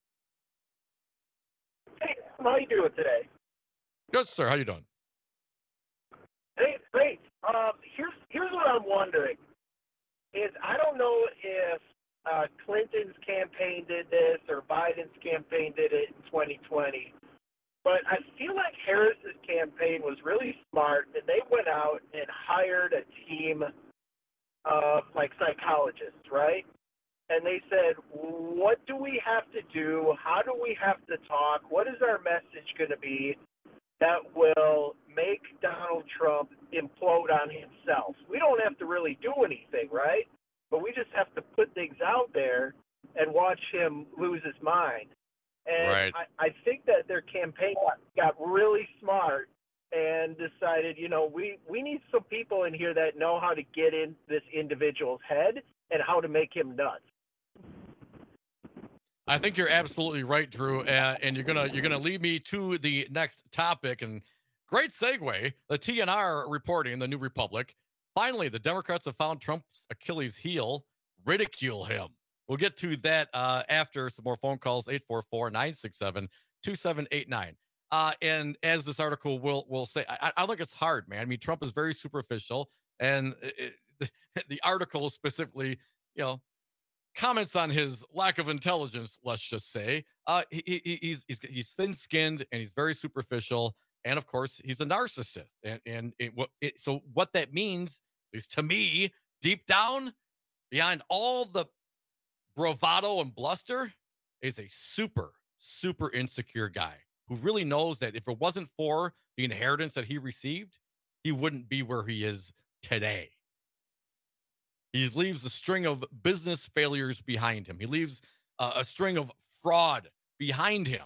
Hey, how you doing today? Good, sir. How you doing? Hey, great. Um, here's here's what I'm wondering. Is I don't know if uh, Clinton's campaign did this or Biden's campaign did it in twenty twenty, but I feel like Harris's campaign was really smart, and they went out and hired a team of like psychologists, right? And they said, what do we have to do? How do we have to talk? What is our message going to be that will make Donald Trump implode on himself? We don't have to really do anything, right? But we just have to put things out there and watch him lose his mind. And right. I, I think that their campaign got, got really smart and decided, you know, we, we need some people in here that know how to get in this individual's head and how to make him nuts. I think you're absolutely right, Drew, uh, and you're gonna you're gonna lead me to the next topic. And great segue. The T N R reporting, the New Republic. Finally, the Democrats have found Trump's Achilles heel: ridicule him. We'll get to that uh, after some more phone calls. eight four four, nine six seven, two seven eight nine. Uh, and as this article will will say, I, I think it's hard, man. I mean, Trump is very superficial, and it, the, the article specifically, you know, comments on his lack of intelligence, let's just say. Uh, he, he, he's, he's, he's thin-skinned and he's very superficial. And of course, he's a narcissist. And, and it, it, so what that means, at least to me, deep down, behind all the bravado and bluster, is a super, super insecure guy who really knows that if it wasn't for the inheritance that he received, he wouldn't be where he is today. He leaves a string of business failures behind him. He leaves uh, a string of fraud behind him.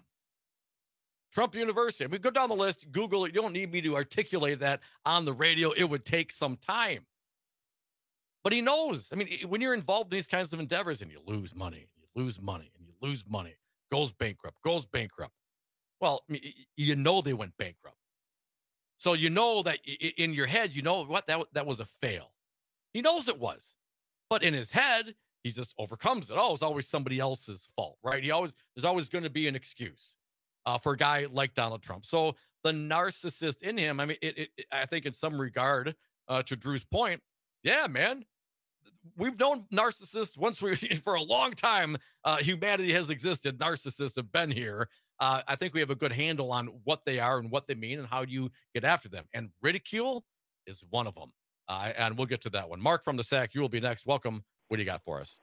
Trump University. I mean, go down the list, Google it. You don't need me to articulate that on the radio. It would take some time. But he knows. I mean, when you're involved in these kinds of endeavors and you lose money, you lose money, and you lose money, goes bankrupt, goes bankrupt. Well, you know they went bankrupt. So you know that in your head, you know what, that, that was a fail. He knows it was, but in his head, he just overcomes it. Oh, it's always somebody else's fault, right? He always, there's always going to be an excuse uh, for a guy like Donald Trump. So the narcissist in him, I mean, it, it, I think in some regard, uh, to Drew's point, yeah, man, we've known narcissists once we, for a long time, uh, humanity has existed. Narcissists have been here. Uh, I think we have a good handle on what they are and what they mean and how do you get after them. And ridicule is one of them. Uh, and we'll get to that one. Mark from the S A C, you will be next. Welcome. What do you got for us?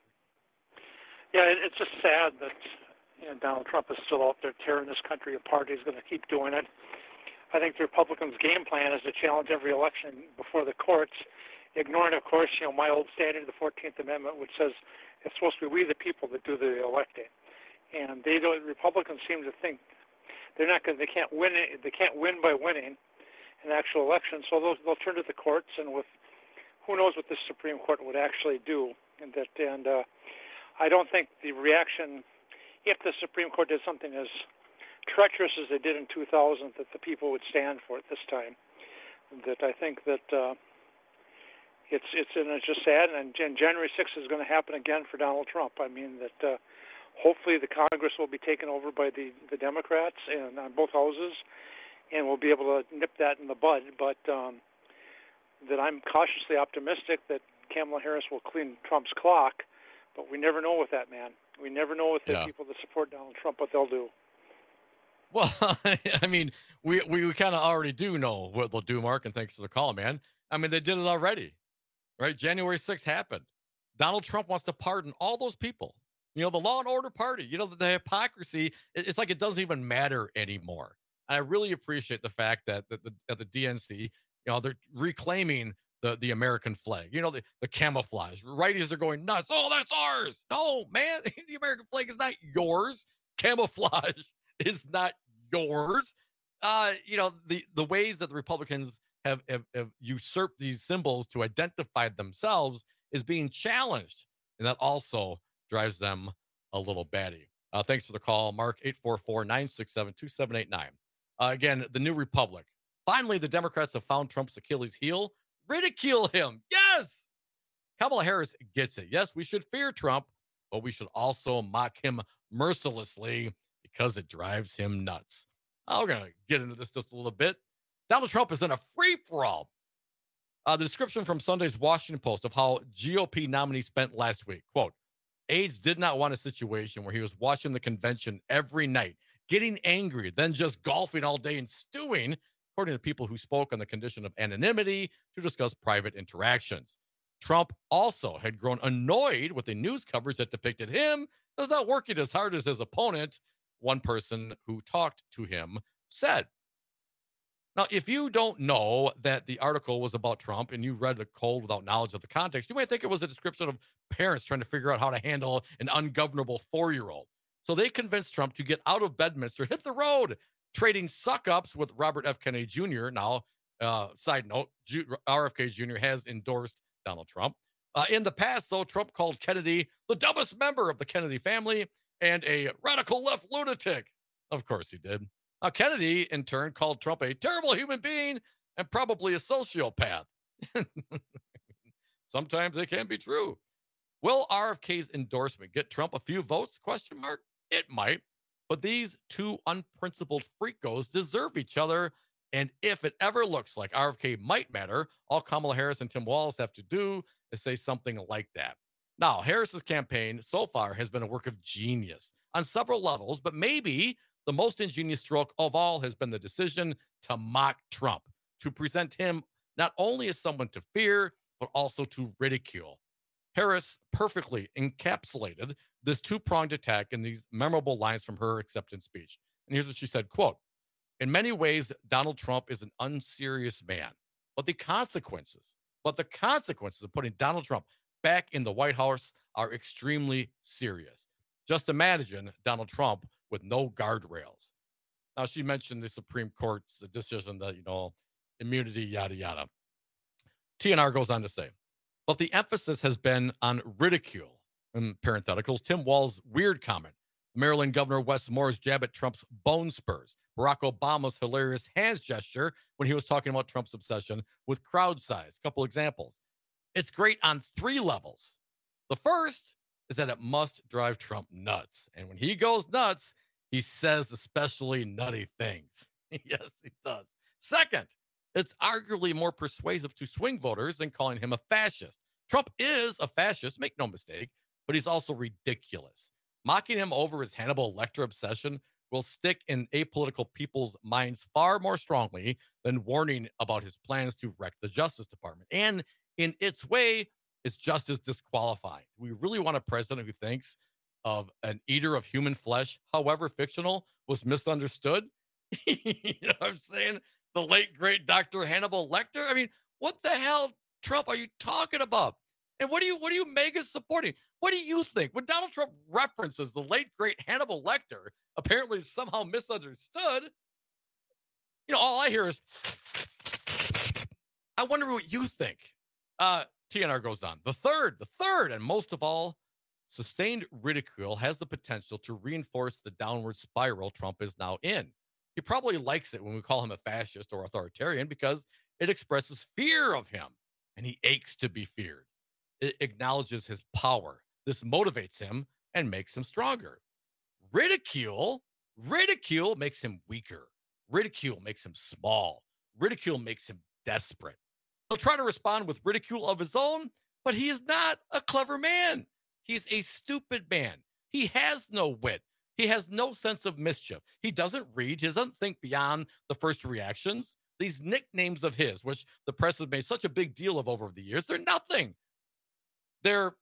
Yeah, it's just sad that you know, Donald Trump is still out there tearing this country apart. He's going to keep doing it. I think the Republicans' game plan is to challenge every election before the courts, ignoring, of course, you know, my old standard, the fourteenth Amendment, which says it's supposed to be we the people that do the electing. And they don't. Republicans seem to think they're not going. They can't win. It, they can't win by winning an actual election, so they'll, they'll turn to the courts, and with who knows what the Supreme Court would actually do. And that, and uh, I don't think the reaction, if the Supreme Court did something as treacherous as they did in two thousand, that the people would stand for it this time. That I think that uh, it's it's and it's just sad. And, and January sixth is going to happen again for Donald Trump. I mean that uh, hopefully the Congress will be taken over by the the Democrats and on both houses. And we'll be able to nip that in the bud, but um, that I'm cautiously optimistic that Kamala Harris will clean Trump's clock, but we never know with that man. We never know with the yeah. people that support Donald Trump what they'll do. Well, I mean, we we kind of already do know what they'll do, Mark, and thanks for the call, man. I mean, they did it already, right? January sixth happened. Donald Trump wants to pardon all those people. You know, the law and order party, you know, the, the hypocrisy, it's like it doesn't even matter anymore. I really appreciate the fact that the, the, at the D N C, you know, they're reclaiming the, the American flag, you know, the, the camouflage. Righties are going nuts. Oh, that's ours. No, man, the American flag is not yours. Camouflage is not yours. Uh, you know, the, the ways that the Republicans have, have, have usurped these symbols to identify themselves is being challenged. And that also drives them a little batty. Uh, thanks for the call, Mark, eight four four, nine six seven, two seven eight nine. Uh, again, the New Republic. Finally, the Democrats have found Trump's Achilles heel. Ridicule him. Yes. Kamala Harris gets it. Yes, we should fear Trump, but we should also mock him mercilessly because it drives him nuts. I'm going to get into this just a little bit. Donald Trump is in a free-for-all. Uh, the description from Sunday's Washington Post of how G O P nominee spent last week, quote, aides did not want a situation where he was watching the convention every night, getting angry, then just golfing all day and stewing, according to people who spoke on the condition of anonymity to discuss private interactions. Trump also had grown annoyed with the news coverage that depicted him as not working as hard as his opponent, one person who talked to him said. Now, if you don't know that the article was about Trump and you read it cold without knowledge of the context, you might think it was a description of parents trying to figure out how to handle an ungovernable four-year-old. So they convinced Trump to get out of Bedminster, hit the road, trading suck-ups with Robert F. Kennedy Junior Now, uh, side note, Ju- R F K Junior has endorsed Donald Trump. Uh, in the past, though, Trump called Kennedy the dumbest member of the Kennedy family and a radical left lunatic. Of course he did. Now, Kennedy, in turn, called Trump a terrible human being and probably a sociopath. Sometimes they can be true. Will R F K's endorsement get Trump a few votes? Question mark. It might. But these two unprincipled freakos deserve each other. And if it ever looks like R F K might matter, all Kamala Harris and Tim Walz have to do is say something like that. Now, Harris's campaign so far has been a work of genius on several levels, but maybe the most ingenious stroke of all has been the decision to mock Trump, to present him not only as someone to fear, but also to ridicule. Harris perfectly encapsulated this two-pronged attack in these memorable lines from her acceptance speech. And here's what she said, quote, in many ways, Donald Trump is an unserious man, but the consequences, but the consequences of putting Donald Trump back in the White House are extremely serious. Just imagine Donald Trump with no guardrails. Now, she mentioned the Supreme Court's decision that, you know, immunity, yada, yada. T N R goes on to say, but the emphasis has been on ridicule. In parentheticals, Tim Walz's weird comment, Maryland Governor Wes Moore's jab at Trump's bone spurs, Barack Obama's hilarious hands gesture when he was talking about Trump's obsession with crowd size. A couple examples. It's great on three levels. The first is that it must drive Trump nuts. And when he goes nuts, he says especially nutty things. Yes, he does. Second, it's arguably more persuasive to swing voters than calling him a fascist. Trump is a fascist, make no mistake, but he's also ridiculous. Mocking him over his Hannibal Lecter obsession will stick in apolitical people's minds far more strongly than warning about his plans to wreck the Justice Department. And in its way, it's just as disqualifying. We really want a president who thinks of an eater of human flesh, however fictional, was misunderstood. You know what I'm saying? The late, great Doctor Hannibal Lecter. I mean, what the hell, Trump, are you talking about? And what do you, what are you mega supporting? What do you think? When Donald Trump references the late, great Hannibal Lecter, apparently somehow misunderstood, you know, all I hear is, I wonder what you think. Uh, T N R goes on. The third, the third, and most of all, sustained ridicule has the potential to reinforce the downward spiral Trump is now in. He probably likes it when we call him a fascist or authoritarian because it expresses fear of him, and he aches to be feared. It acknowledges his power. This motivates him and makes him stronger. Ridicule, ridicule makes him weaker. Ridicule makes him small. Ridicule makes him desperate. He'll try to respond with ridicule of his own, but he is not a clever man. He's a stupid man. He has no wit. He has no sense of mischief. He doesn't read. He doesn't think beyond the first reactions. These nicknames of his, which the press has made such a big deal of over the years, they're nothing. They're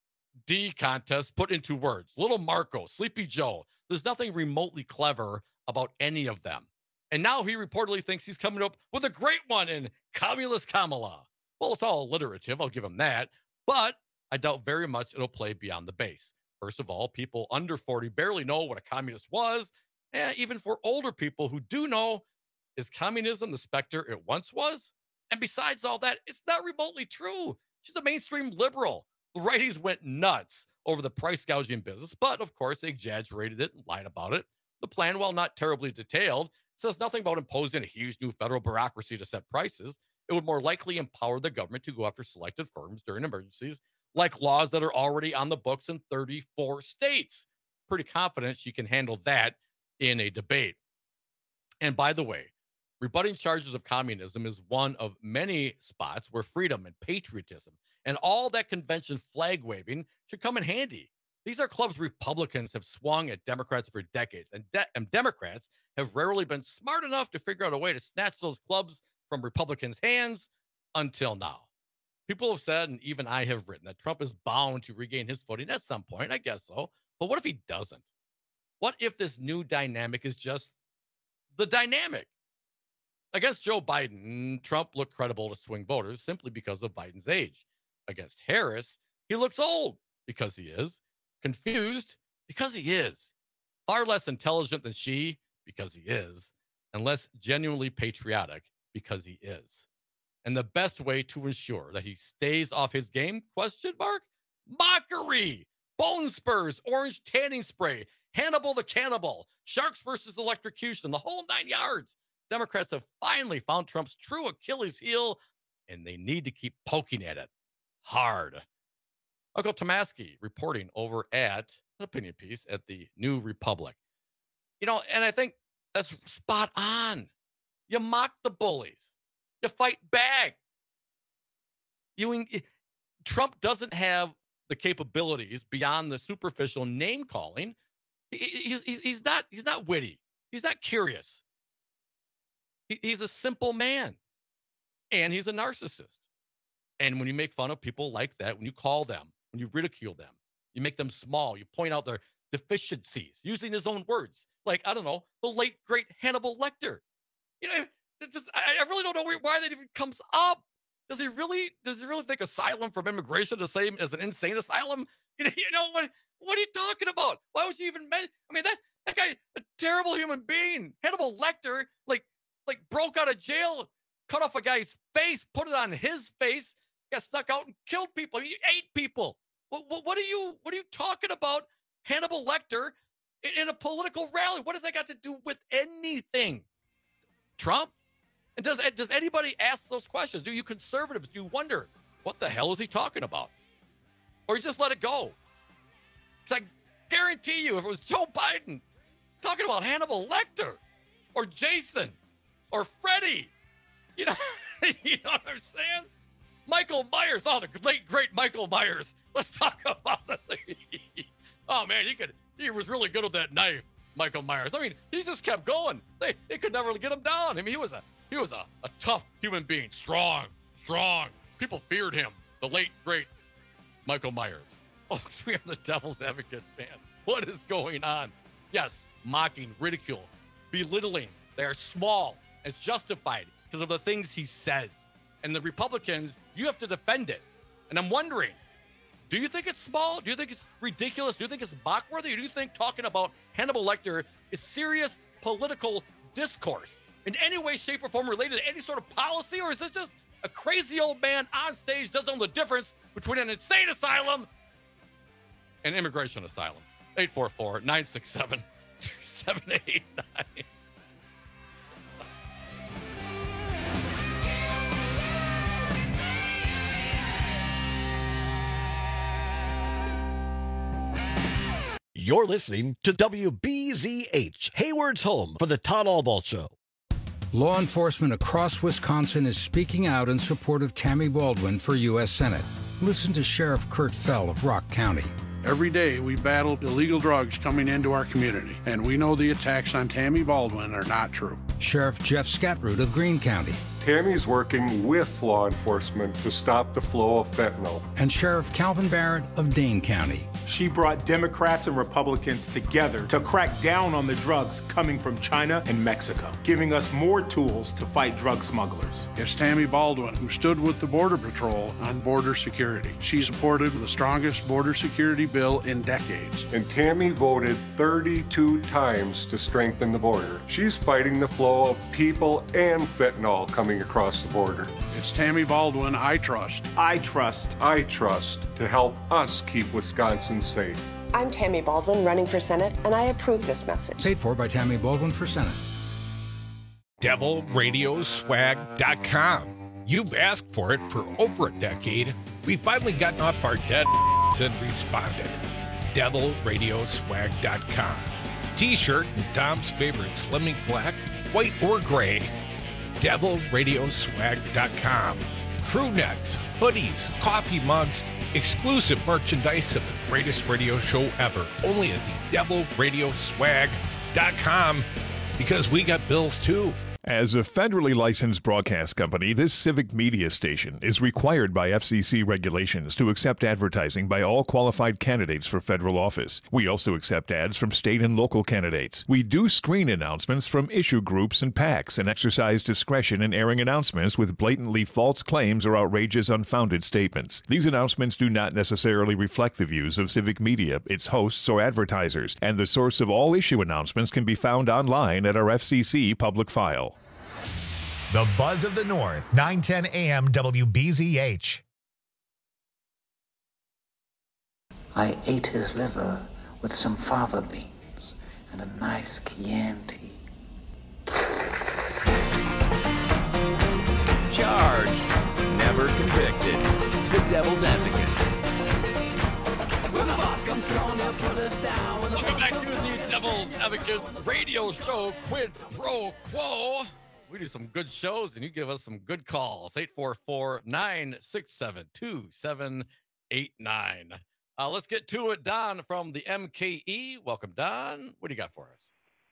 D contests put into words. Little Marco, Sleepy Joe. There's nothing remotely clever about any of them. And now he reportedly thinks he's coming up with a great one in Communist Kamala. Well, it's all alliterative. I'll give him that. But I doubt very much it'll play beyond the base. First of all, people under forty barely know what a communist was. And even for older people who do know, is communism the specter it once was? And besides all that, it's not remotely true. She's a mainstream liberal. The righties went nuts over the price gouging business, but of course they exaggerated it and lied about it. The plan, while not terribly detailed, says nothing about imposing a huge new federal bureaucracy to set prices. It would more likely empower the government to go after selected firms during emergencies, like laws that are already on the books in thirty-four states. Pretty confident she can handle that in a debate. And by the way, rebutting charges of communism is one of many spots where freedom and patriotism and all that convention flag waving should come in handy. These are clubs Republicans have swung at Democrats for decades, and, de- and Democrats have rarely been smart enough to figure out a way to snatch those clubs from Republicans' hands until now. People have said, and even I have written, that Trump is bound to regain his footing at some point. I guess so. But what if he doesn't? What if this new dynamic is just the dynamic? Against Joe Biden, Trump looked credible to swing voters simply because of Biden's age. Against Harris, he looks old because he is, confused because he is, far less intelligent than she because he is, and less genuinely patriotic because he is. And the best way to ensure that he stays off his game, question mark, mockery, bone spurs, orange tanning spray, Hannibal the Cannibal, Sharks versus electrocution, the whole nine yards. Democrats have finally found Trump's true Achilles heel, and they need to keep poking at it hard. Uncle Tomasky reporting over at an opinion piece at the New Republic. You know, and I think that's spot on. You mock the bullies. You fight back. You, Trump doesn't have the capabilities beyond the superficial name calling. He, he's, he's, he's not, he's not witty. He's not curious. He, he's a simple man, and he's a narcissist. And when you make fun of people like that, when you call them, when you ridicule them, you make them small, you point out their deficiencies, using his own words. Like, I don't know, the late, great Hannibal Lecter. You know, it just, I, I really don't know why that even comes up. Does he really, does he really think asylum from immigration the same as an insane asylum? You know, you know what, what are you talking about? Why would you even mention, I mean, that, that guy, a terrible human being. Hannibal Lecter, like, like broke out of jail, cut off a guy's face, put it on his face, got stuck out and killed people. He ate people. What, what, what are you, what are you talking about? Hannibal Lecter in, in a political rally. What does that got to do with anything? Trump? And does, does anybody ask those questions? Do you conservatives, do you wonder, what the hell is he talking about? Or you just let it go? It's like, guarantee you, if it was Joe Biden talking about Hannibal Lecter or Jason or Freddie, you know, you know what I'm saying? Michael Myers, oh, the late, great Michael Myers. Let's talk about it. Oh, man, he could, he was really good with that knife, Michael Myers. I mean, he just kept going. They, they could never get him down. I mean, he was a, he was a, a tough human being, strong, strong. People feared him. The late, great Michael Myers. Oh, we are the devil's advocates, man. What is going on? Yes, mocking, ridicule, belittling. They are small. It's justified because of the things he says. And the Republicans, you have to defend it. And I'm wondering, do you think it's small? Do you think it's ridiculous? Do you think it's mock-worthy? Or do you think talking about Hannibal Lecter is serious political discourse in any way, shape, or form related to any sort of policy? Or is this just a crazy old man on stage doesn't know the difference between an insane asylum and immigration asylum? eight four four, nine six seven, two seven eight nine. You're listening to W B Z H, Hayward's home for the Todd Albaugh Show. Law enforcement across Wisconsin is speaking out in support of Tammy Baldwin for U S Senate. Listen to Sheriff Kurt Fell of Rock County. Every day we battle illegal drugs coming into our community, and we know the attacks on Tammy Baldwin are not true. Sheriff Jeff Scatroot of Greene County. Tammy's working with law enforcement to stop the flow of fentanyl. And Sheriff Calvin Barrett of Dane County. She brought Democrats and Republicans together to crack down on the drugs coming from China and Mexico, giving us more tools to fight drug smugglers. It's Tammy Baldwin who stood with the Border Patrol on border security. She supported the strongest border security bill in decades. And Tammy voted thirty-two times to strengthen the border. She's fighting the flow of people and fentanyl coming across the border. It's Tammy Baldwin I trust. I trust. I trust to help us keep Wisconsin safe. I'm Tammy Baldwin running for Senate, and I approve this message. Paid for by Tammy Baldwin for Senate. devil radio swag dot com. You've asked for it for over a decade. We've finally gotten off our dead and responded. devil radio swag dot com. T-shirt and Dom's favorite Slimming Black, white or gray. devil radio swag dot com. Crew necks, hoodies, coffee mugs, exclusive merchandise of the greatest radio show ever. Only at the devil radio swag dot com, because we got bills too. As a federally licensed broadcast company, this civic media station is required by F C C regulations to accept advertising by all qualified candidates for federal office. We also accept ads from state and local candidates. We do screen announcements from issue groups and PACs and exercise discretion in airing announcements with blatantly false claims or outrageous, unfounded statements. These announcements do not necessarily reflect the views of civic media, its hosts, or advertisers, and the source of all issue announcements can be found online at our F C C public file. The Buzz of the North, nine ten A M W B Z H. I ate his liver with some fava beans and a nice Chianti. Charged, never convicted. The Devil's Advocates. When the boss comes gonna put us down. Welcome back to the Devil's Advocate radio show, Quid Pro Quo. We do some good shows, and you give us some good calls. eight four four, nine six seven, two seven eight nine. Uh, let's get to it. Don from the M K E. Welcome, Don. What do you got for us?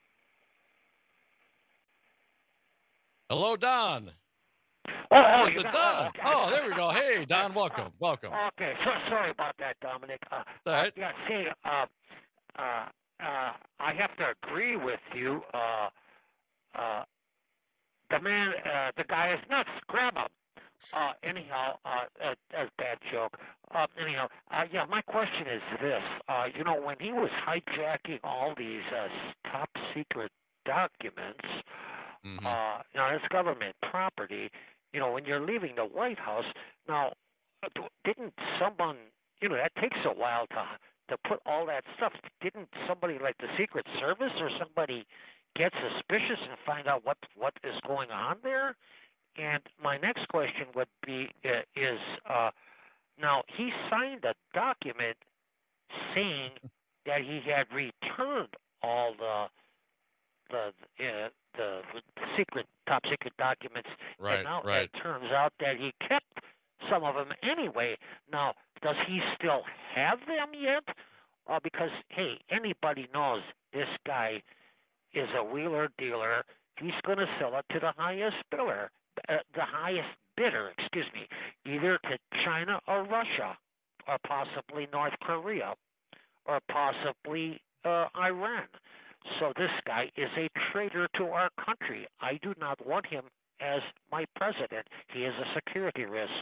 Hello, Don. Oh, oh, Don. Don. Oh, there we go. Hey, Don, welcome. Welcome. Okay, so sorry about that, Dominic. Uh, all right. Uh, yeah, see, uh, uh, uh, I have to agree with you. Uh, uh, The man, uh, the guy is nuts. Grab him. Uh, anyhow, uh, uh, that's a bad joke. Uh, anyhow, uh, yeah, my question is this. Uh, you know, when he was hijacking all these uh, top secret documents, mm-hmm. uh, now it's government property, you know, when you're leaving the White House, now, didn't someone, you know, that takes a while to to put all that stuff. Didn't somebody like the Secret Service or somebody get suspicious and find out what what is going on there? And my next question would be uh, is uh, now he signed a document saying that he had returned all the the uh, the, the secret top secret documents, right, and now right. it turns out that he kept some of them anyway. Now, does he still have them yet? Uh, because hey, anybody knows this guy is a wheeler dealer. He's going to sell it to the highest bidder, uh, the highest bidder, excuse me, either to China or Russia, or possibly North Korea, or possibly uh, Iran. So this guy is a traitor to our country. I do not want him as my president. He is a security risk.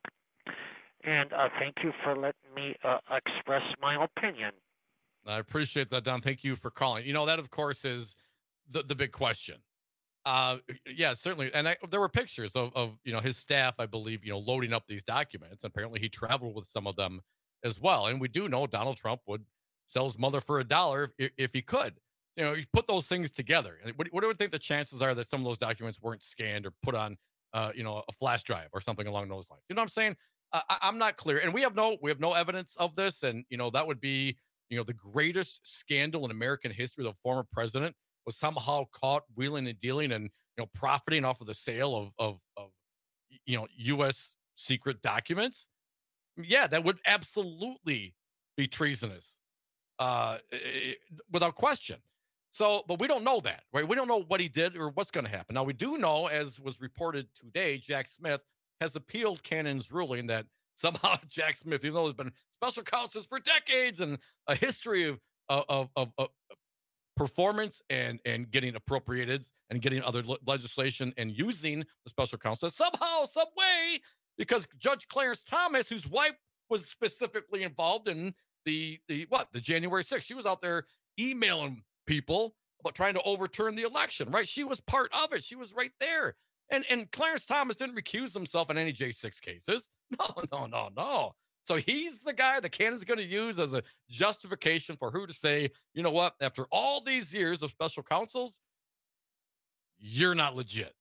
And uh, thank you for letting me uh, express my opinion. I appreciate that, Don. Thank you for calling. You know, that, of course, is the, the big question. Uh, yeah, certainly. And I, there were pictures of, of, you know, his staff, I believe, you know, loading up these documents. Apparently he traveled with some of them as well. And we do know Donald Trump would sell his mother for a dollar if, if he could. You know, you put those things together. What, what do you think the chances are that some of those documents weren't scanned or put on, uh, you know, a flash drive or something along those lines? You know what I'm saying? Uh, I, I'm not clear. And we have no, we have no evidence of this. And, you know, that would be, you know, the greatest scandal in American history. The former president was somehow caught wheeling and dealing and, you know, profiting off of the sale of, of, of, you know, U S secret documents. Yeah, that would absolutely be treasonous. uh, without question. So, but we don't know that, right? We don't know what he did or what's going to happen. Now, we do know, as was reported today, Jack Smith has appealed Cannon's ruling that somehow Jack Smith, even though there's been special counsels for decades and a history of of of, of performance and and getting appropriated and getting other le- legislation and using the special counsel somehow, some way, because Judge Clarence Thomas, whose wife was specifically involved in the the what the January sixth, she was out there emailing people about trying to overturn the election, right? She was part of it. She was right there. And and Clarence Thomas didn't recuse himself in any J six cases. No, no, no, no. So he's the guy that Cannon's going to use as a justification for who to say, you know what, after all these years of special counsels, you're not legit.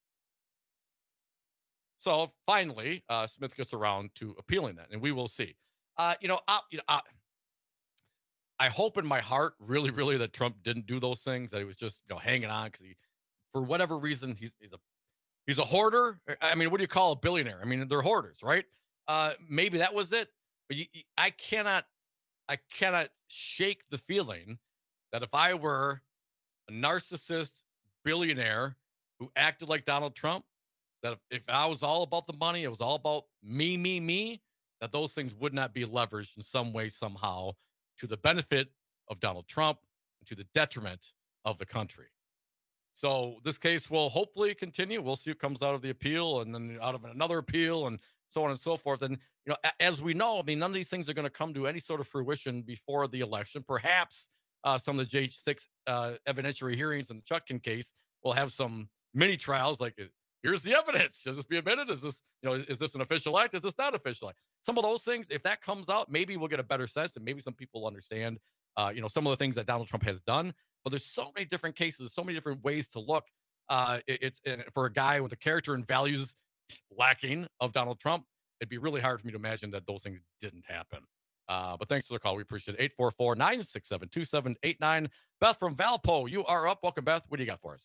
So finally, uh, Smith gets around to appealing that, and we will see. Uh, you know, I, you know I, I hope in my heart, really, really, that Trump didn't do those things, that he was just, you know, hanging on because he, for whatever reason, he's he's a he's a hoarder. I mean, what do you call a billionaire? I mean, they're hoarders, right? Uh, maybe that was it. But you, you, I cannot, I cannot shake the feeling that if I were a narcissist billionaire who acted like Donald Trump, that if, if I was all about the money, it was all about me, me, me, that those things would not be leveraged in some way, somehow, to the benefit of Donald Trump and to the detriment of the country. So this case will hopefully continue. We'll see what comes out of the appeal and then out of another appeal and so on and so forth. And, you know, as we know, I mean, none of these things are going to come to any sort of fruition before the election. Perhaps uh, some of the J six uh, evidentiary hearings in the Chutkan case will have some mini trials like, here's the evidence. Should this be admitted? Is this, you know, is this an official act? Is this not official act? Some of those things, if that comes out, maybe we'll get a better sense and maybe some people will understand, uh, you know, some of the things that Donald Trump has done. But there's so many different cases, so many different ways to look. Uh, it, it's and for a guy with the character and values lacking of Donald Trump, it'd be really hard for me to imagine that those things didn't happen. Uh, but thanks for the call. We appreciate it. eight four four, nine six seven, two seven eight nine. Beth from Valpo, you are up. Welcome, Beth. What do you got for us?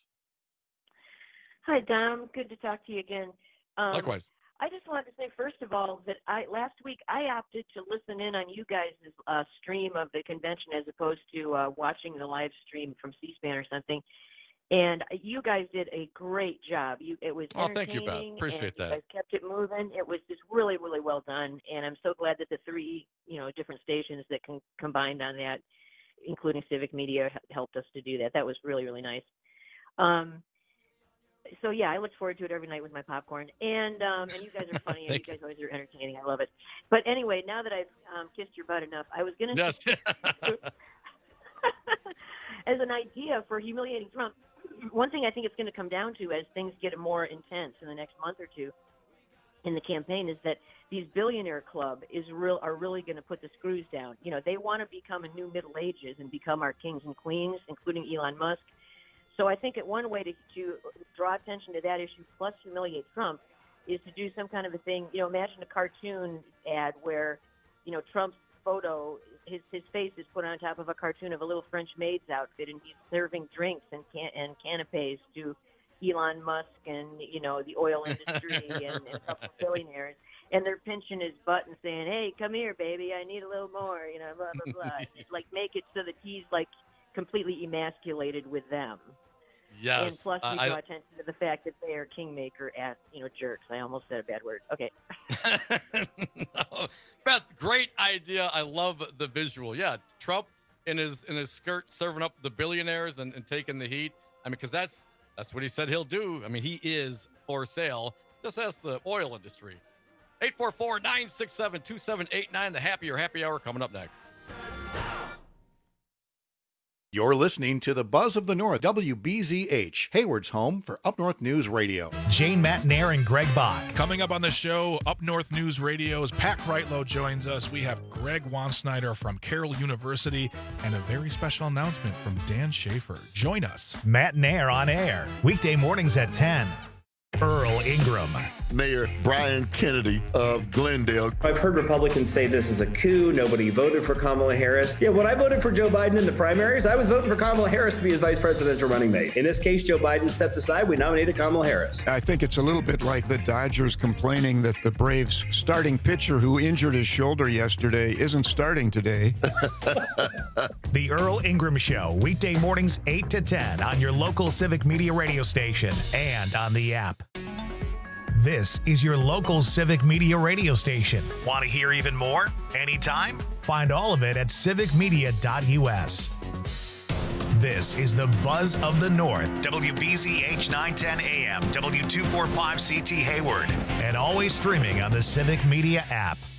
Hi, Dom. Good to talk to you again. Um, Likewise. I just wanted to say, first of all, that I last week I opted to listen in on you guys' uh, stream of the convention as opposed to uh, watching the live stream from C-SPAN or something. And you guys did a great job. You, it was oh, thank you, Beth. entertaining, Appreciate and that. You guys kept it moving. It was just really, really well done. And I'm so glad that the three, you know, different stations that con- combined on that, including Civic Media, h- helped us to do that. That was really, really nice. Um, so yeah, I look forward to it every night with my popcorn. And um, and you guys are funny. and you guys always are entertaining. I love it. But anyway, now that I've um, kissed your butt enough, I was going to yes. as an idea for humiliating Trump. One thing I think it's going to come down to as things get more intense in the next month or two in the campaign is that these billionaire club is real are really going to put the screws down. You know, they want to become a new Middle Ages and become our kings and queens, including Elon Musk. So I think that one way to, to draw attention to that issue plus humiliate Trump is to do some kind of a thing. You know, imagine a cartoon ad where, you know, Trump's photo, his his face is put on top of a cartoon of a little French maid's outfit, and he's serving drinks and can and canapes to Elon Musk and, you know, the oil industry and, and a couple of billionaires, and they're pinching his butt and saying, "Hey, come here, baby, I need a little more," you know, blah blah blah. Like make it so that he's like completely emasculated with them. Yes. And plus, you uh, draw I, attention to the fact that they are kingmaker at, you know, jerks. I almost said a bad word. Okay. no. Beth, great idea. I love the visual. Yeah, Trump in his in his skirt serving up the billionaires and, and taking the heat. I mean, because that's that's what he said he'll do. I mean, he is for sale. Just ask the oil industry. eight four four, nine six seven, two seven eight nine. The Happier Happy Hour coming up next. You're listening to the Buzz of the North, W B Z H, Hayward's home for Up North News Radio. Jane Matt Nair and Greg Bach. Coming up on the show, Up North News Radio's Pat Kreitlow joins us. We have Greg Wansnyder from Carroll University and a very special announcement from Dan Schaefer. Join us. Matt Nair on air, weekday mornings at ten. Earl Ingram. Mayor Brian Kennedy of Glendale. I've heard Republicans say this is a coup. Nobody voted for Kamala Harris. Yeah, when I voted for Joe Biden in the primaries, I was voting for Kamala Harris to be his vice presidential running mate. In this case, Joe Biden stepped aside. We nominated Kamala Harris. I think it's a little bit like the Dodgers complaining that the Braves starting pitcher who injured his shoulder yesterday isn't starting today. The Earl Ingram Show, weekday mornings eight to ten on your local Civic Media radio station and on the app. This is your local Civic Media radio station. Want to hear even more? Anytime? Find all of it at civic media dot u s. This is the Buzz of the North, W B Z H nine ten A M, W two forty-five C T Hayward, and always streaming on the Civic Media app.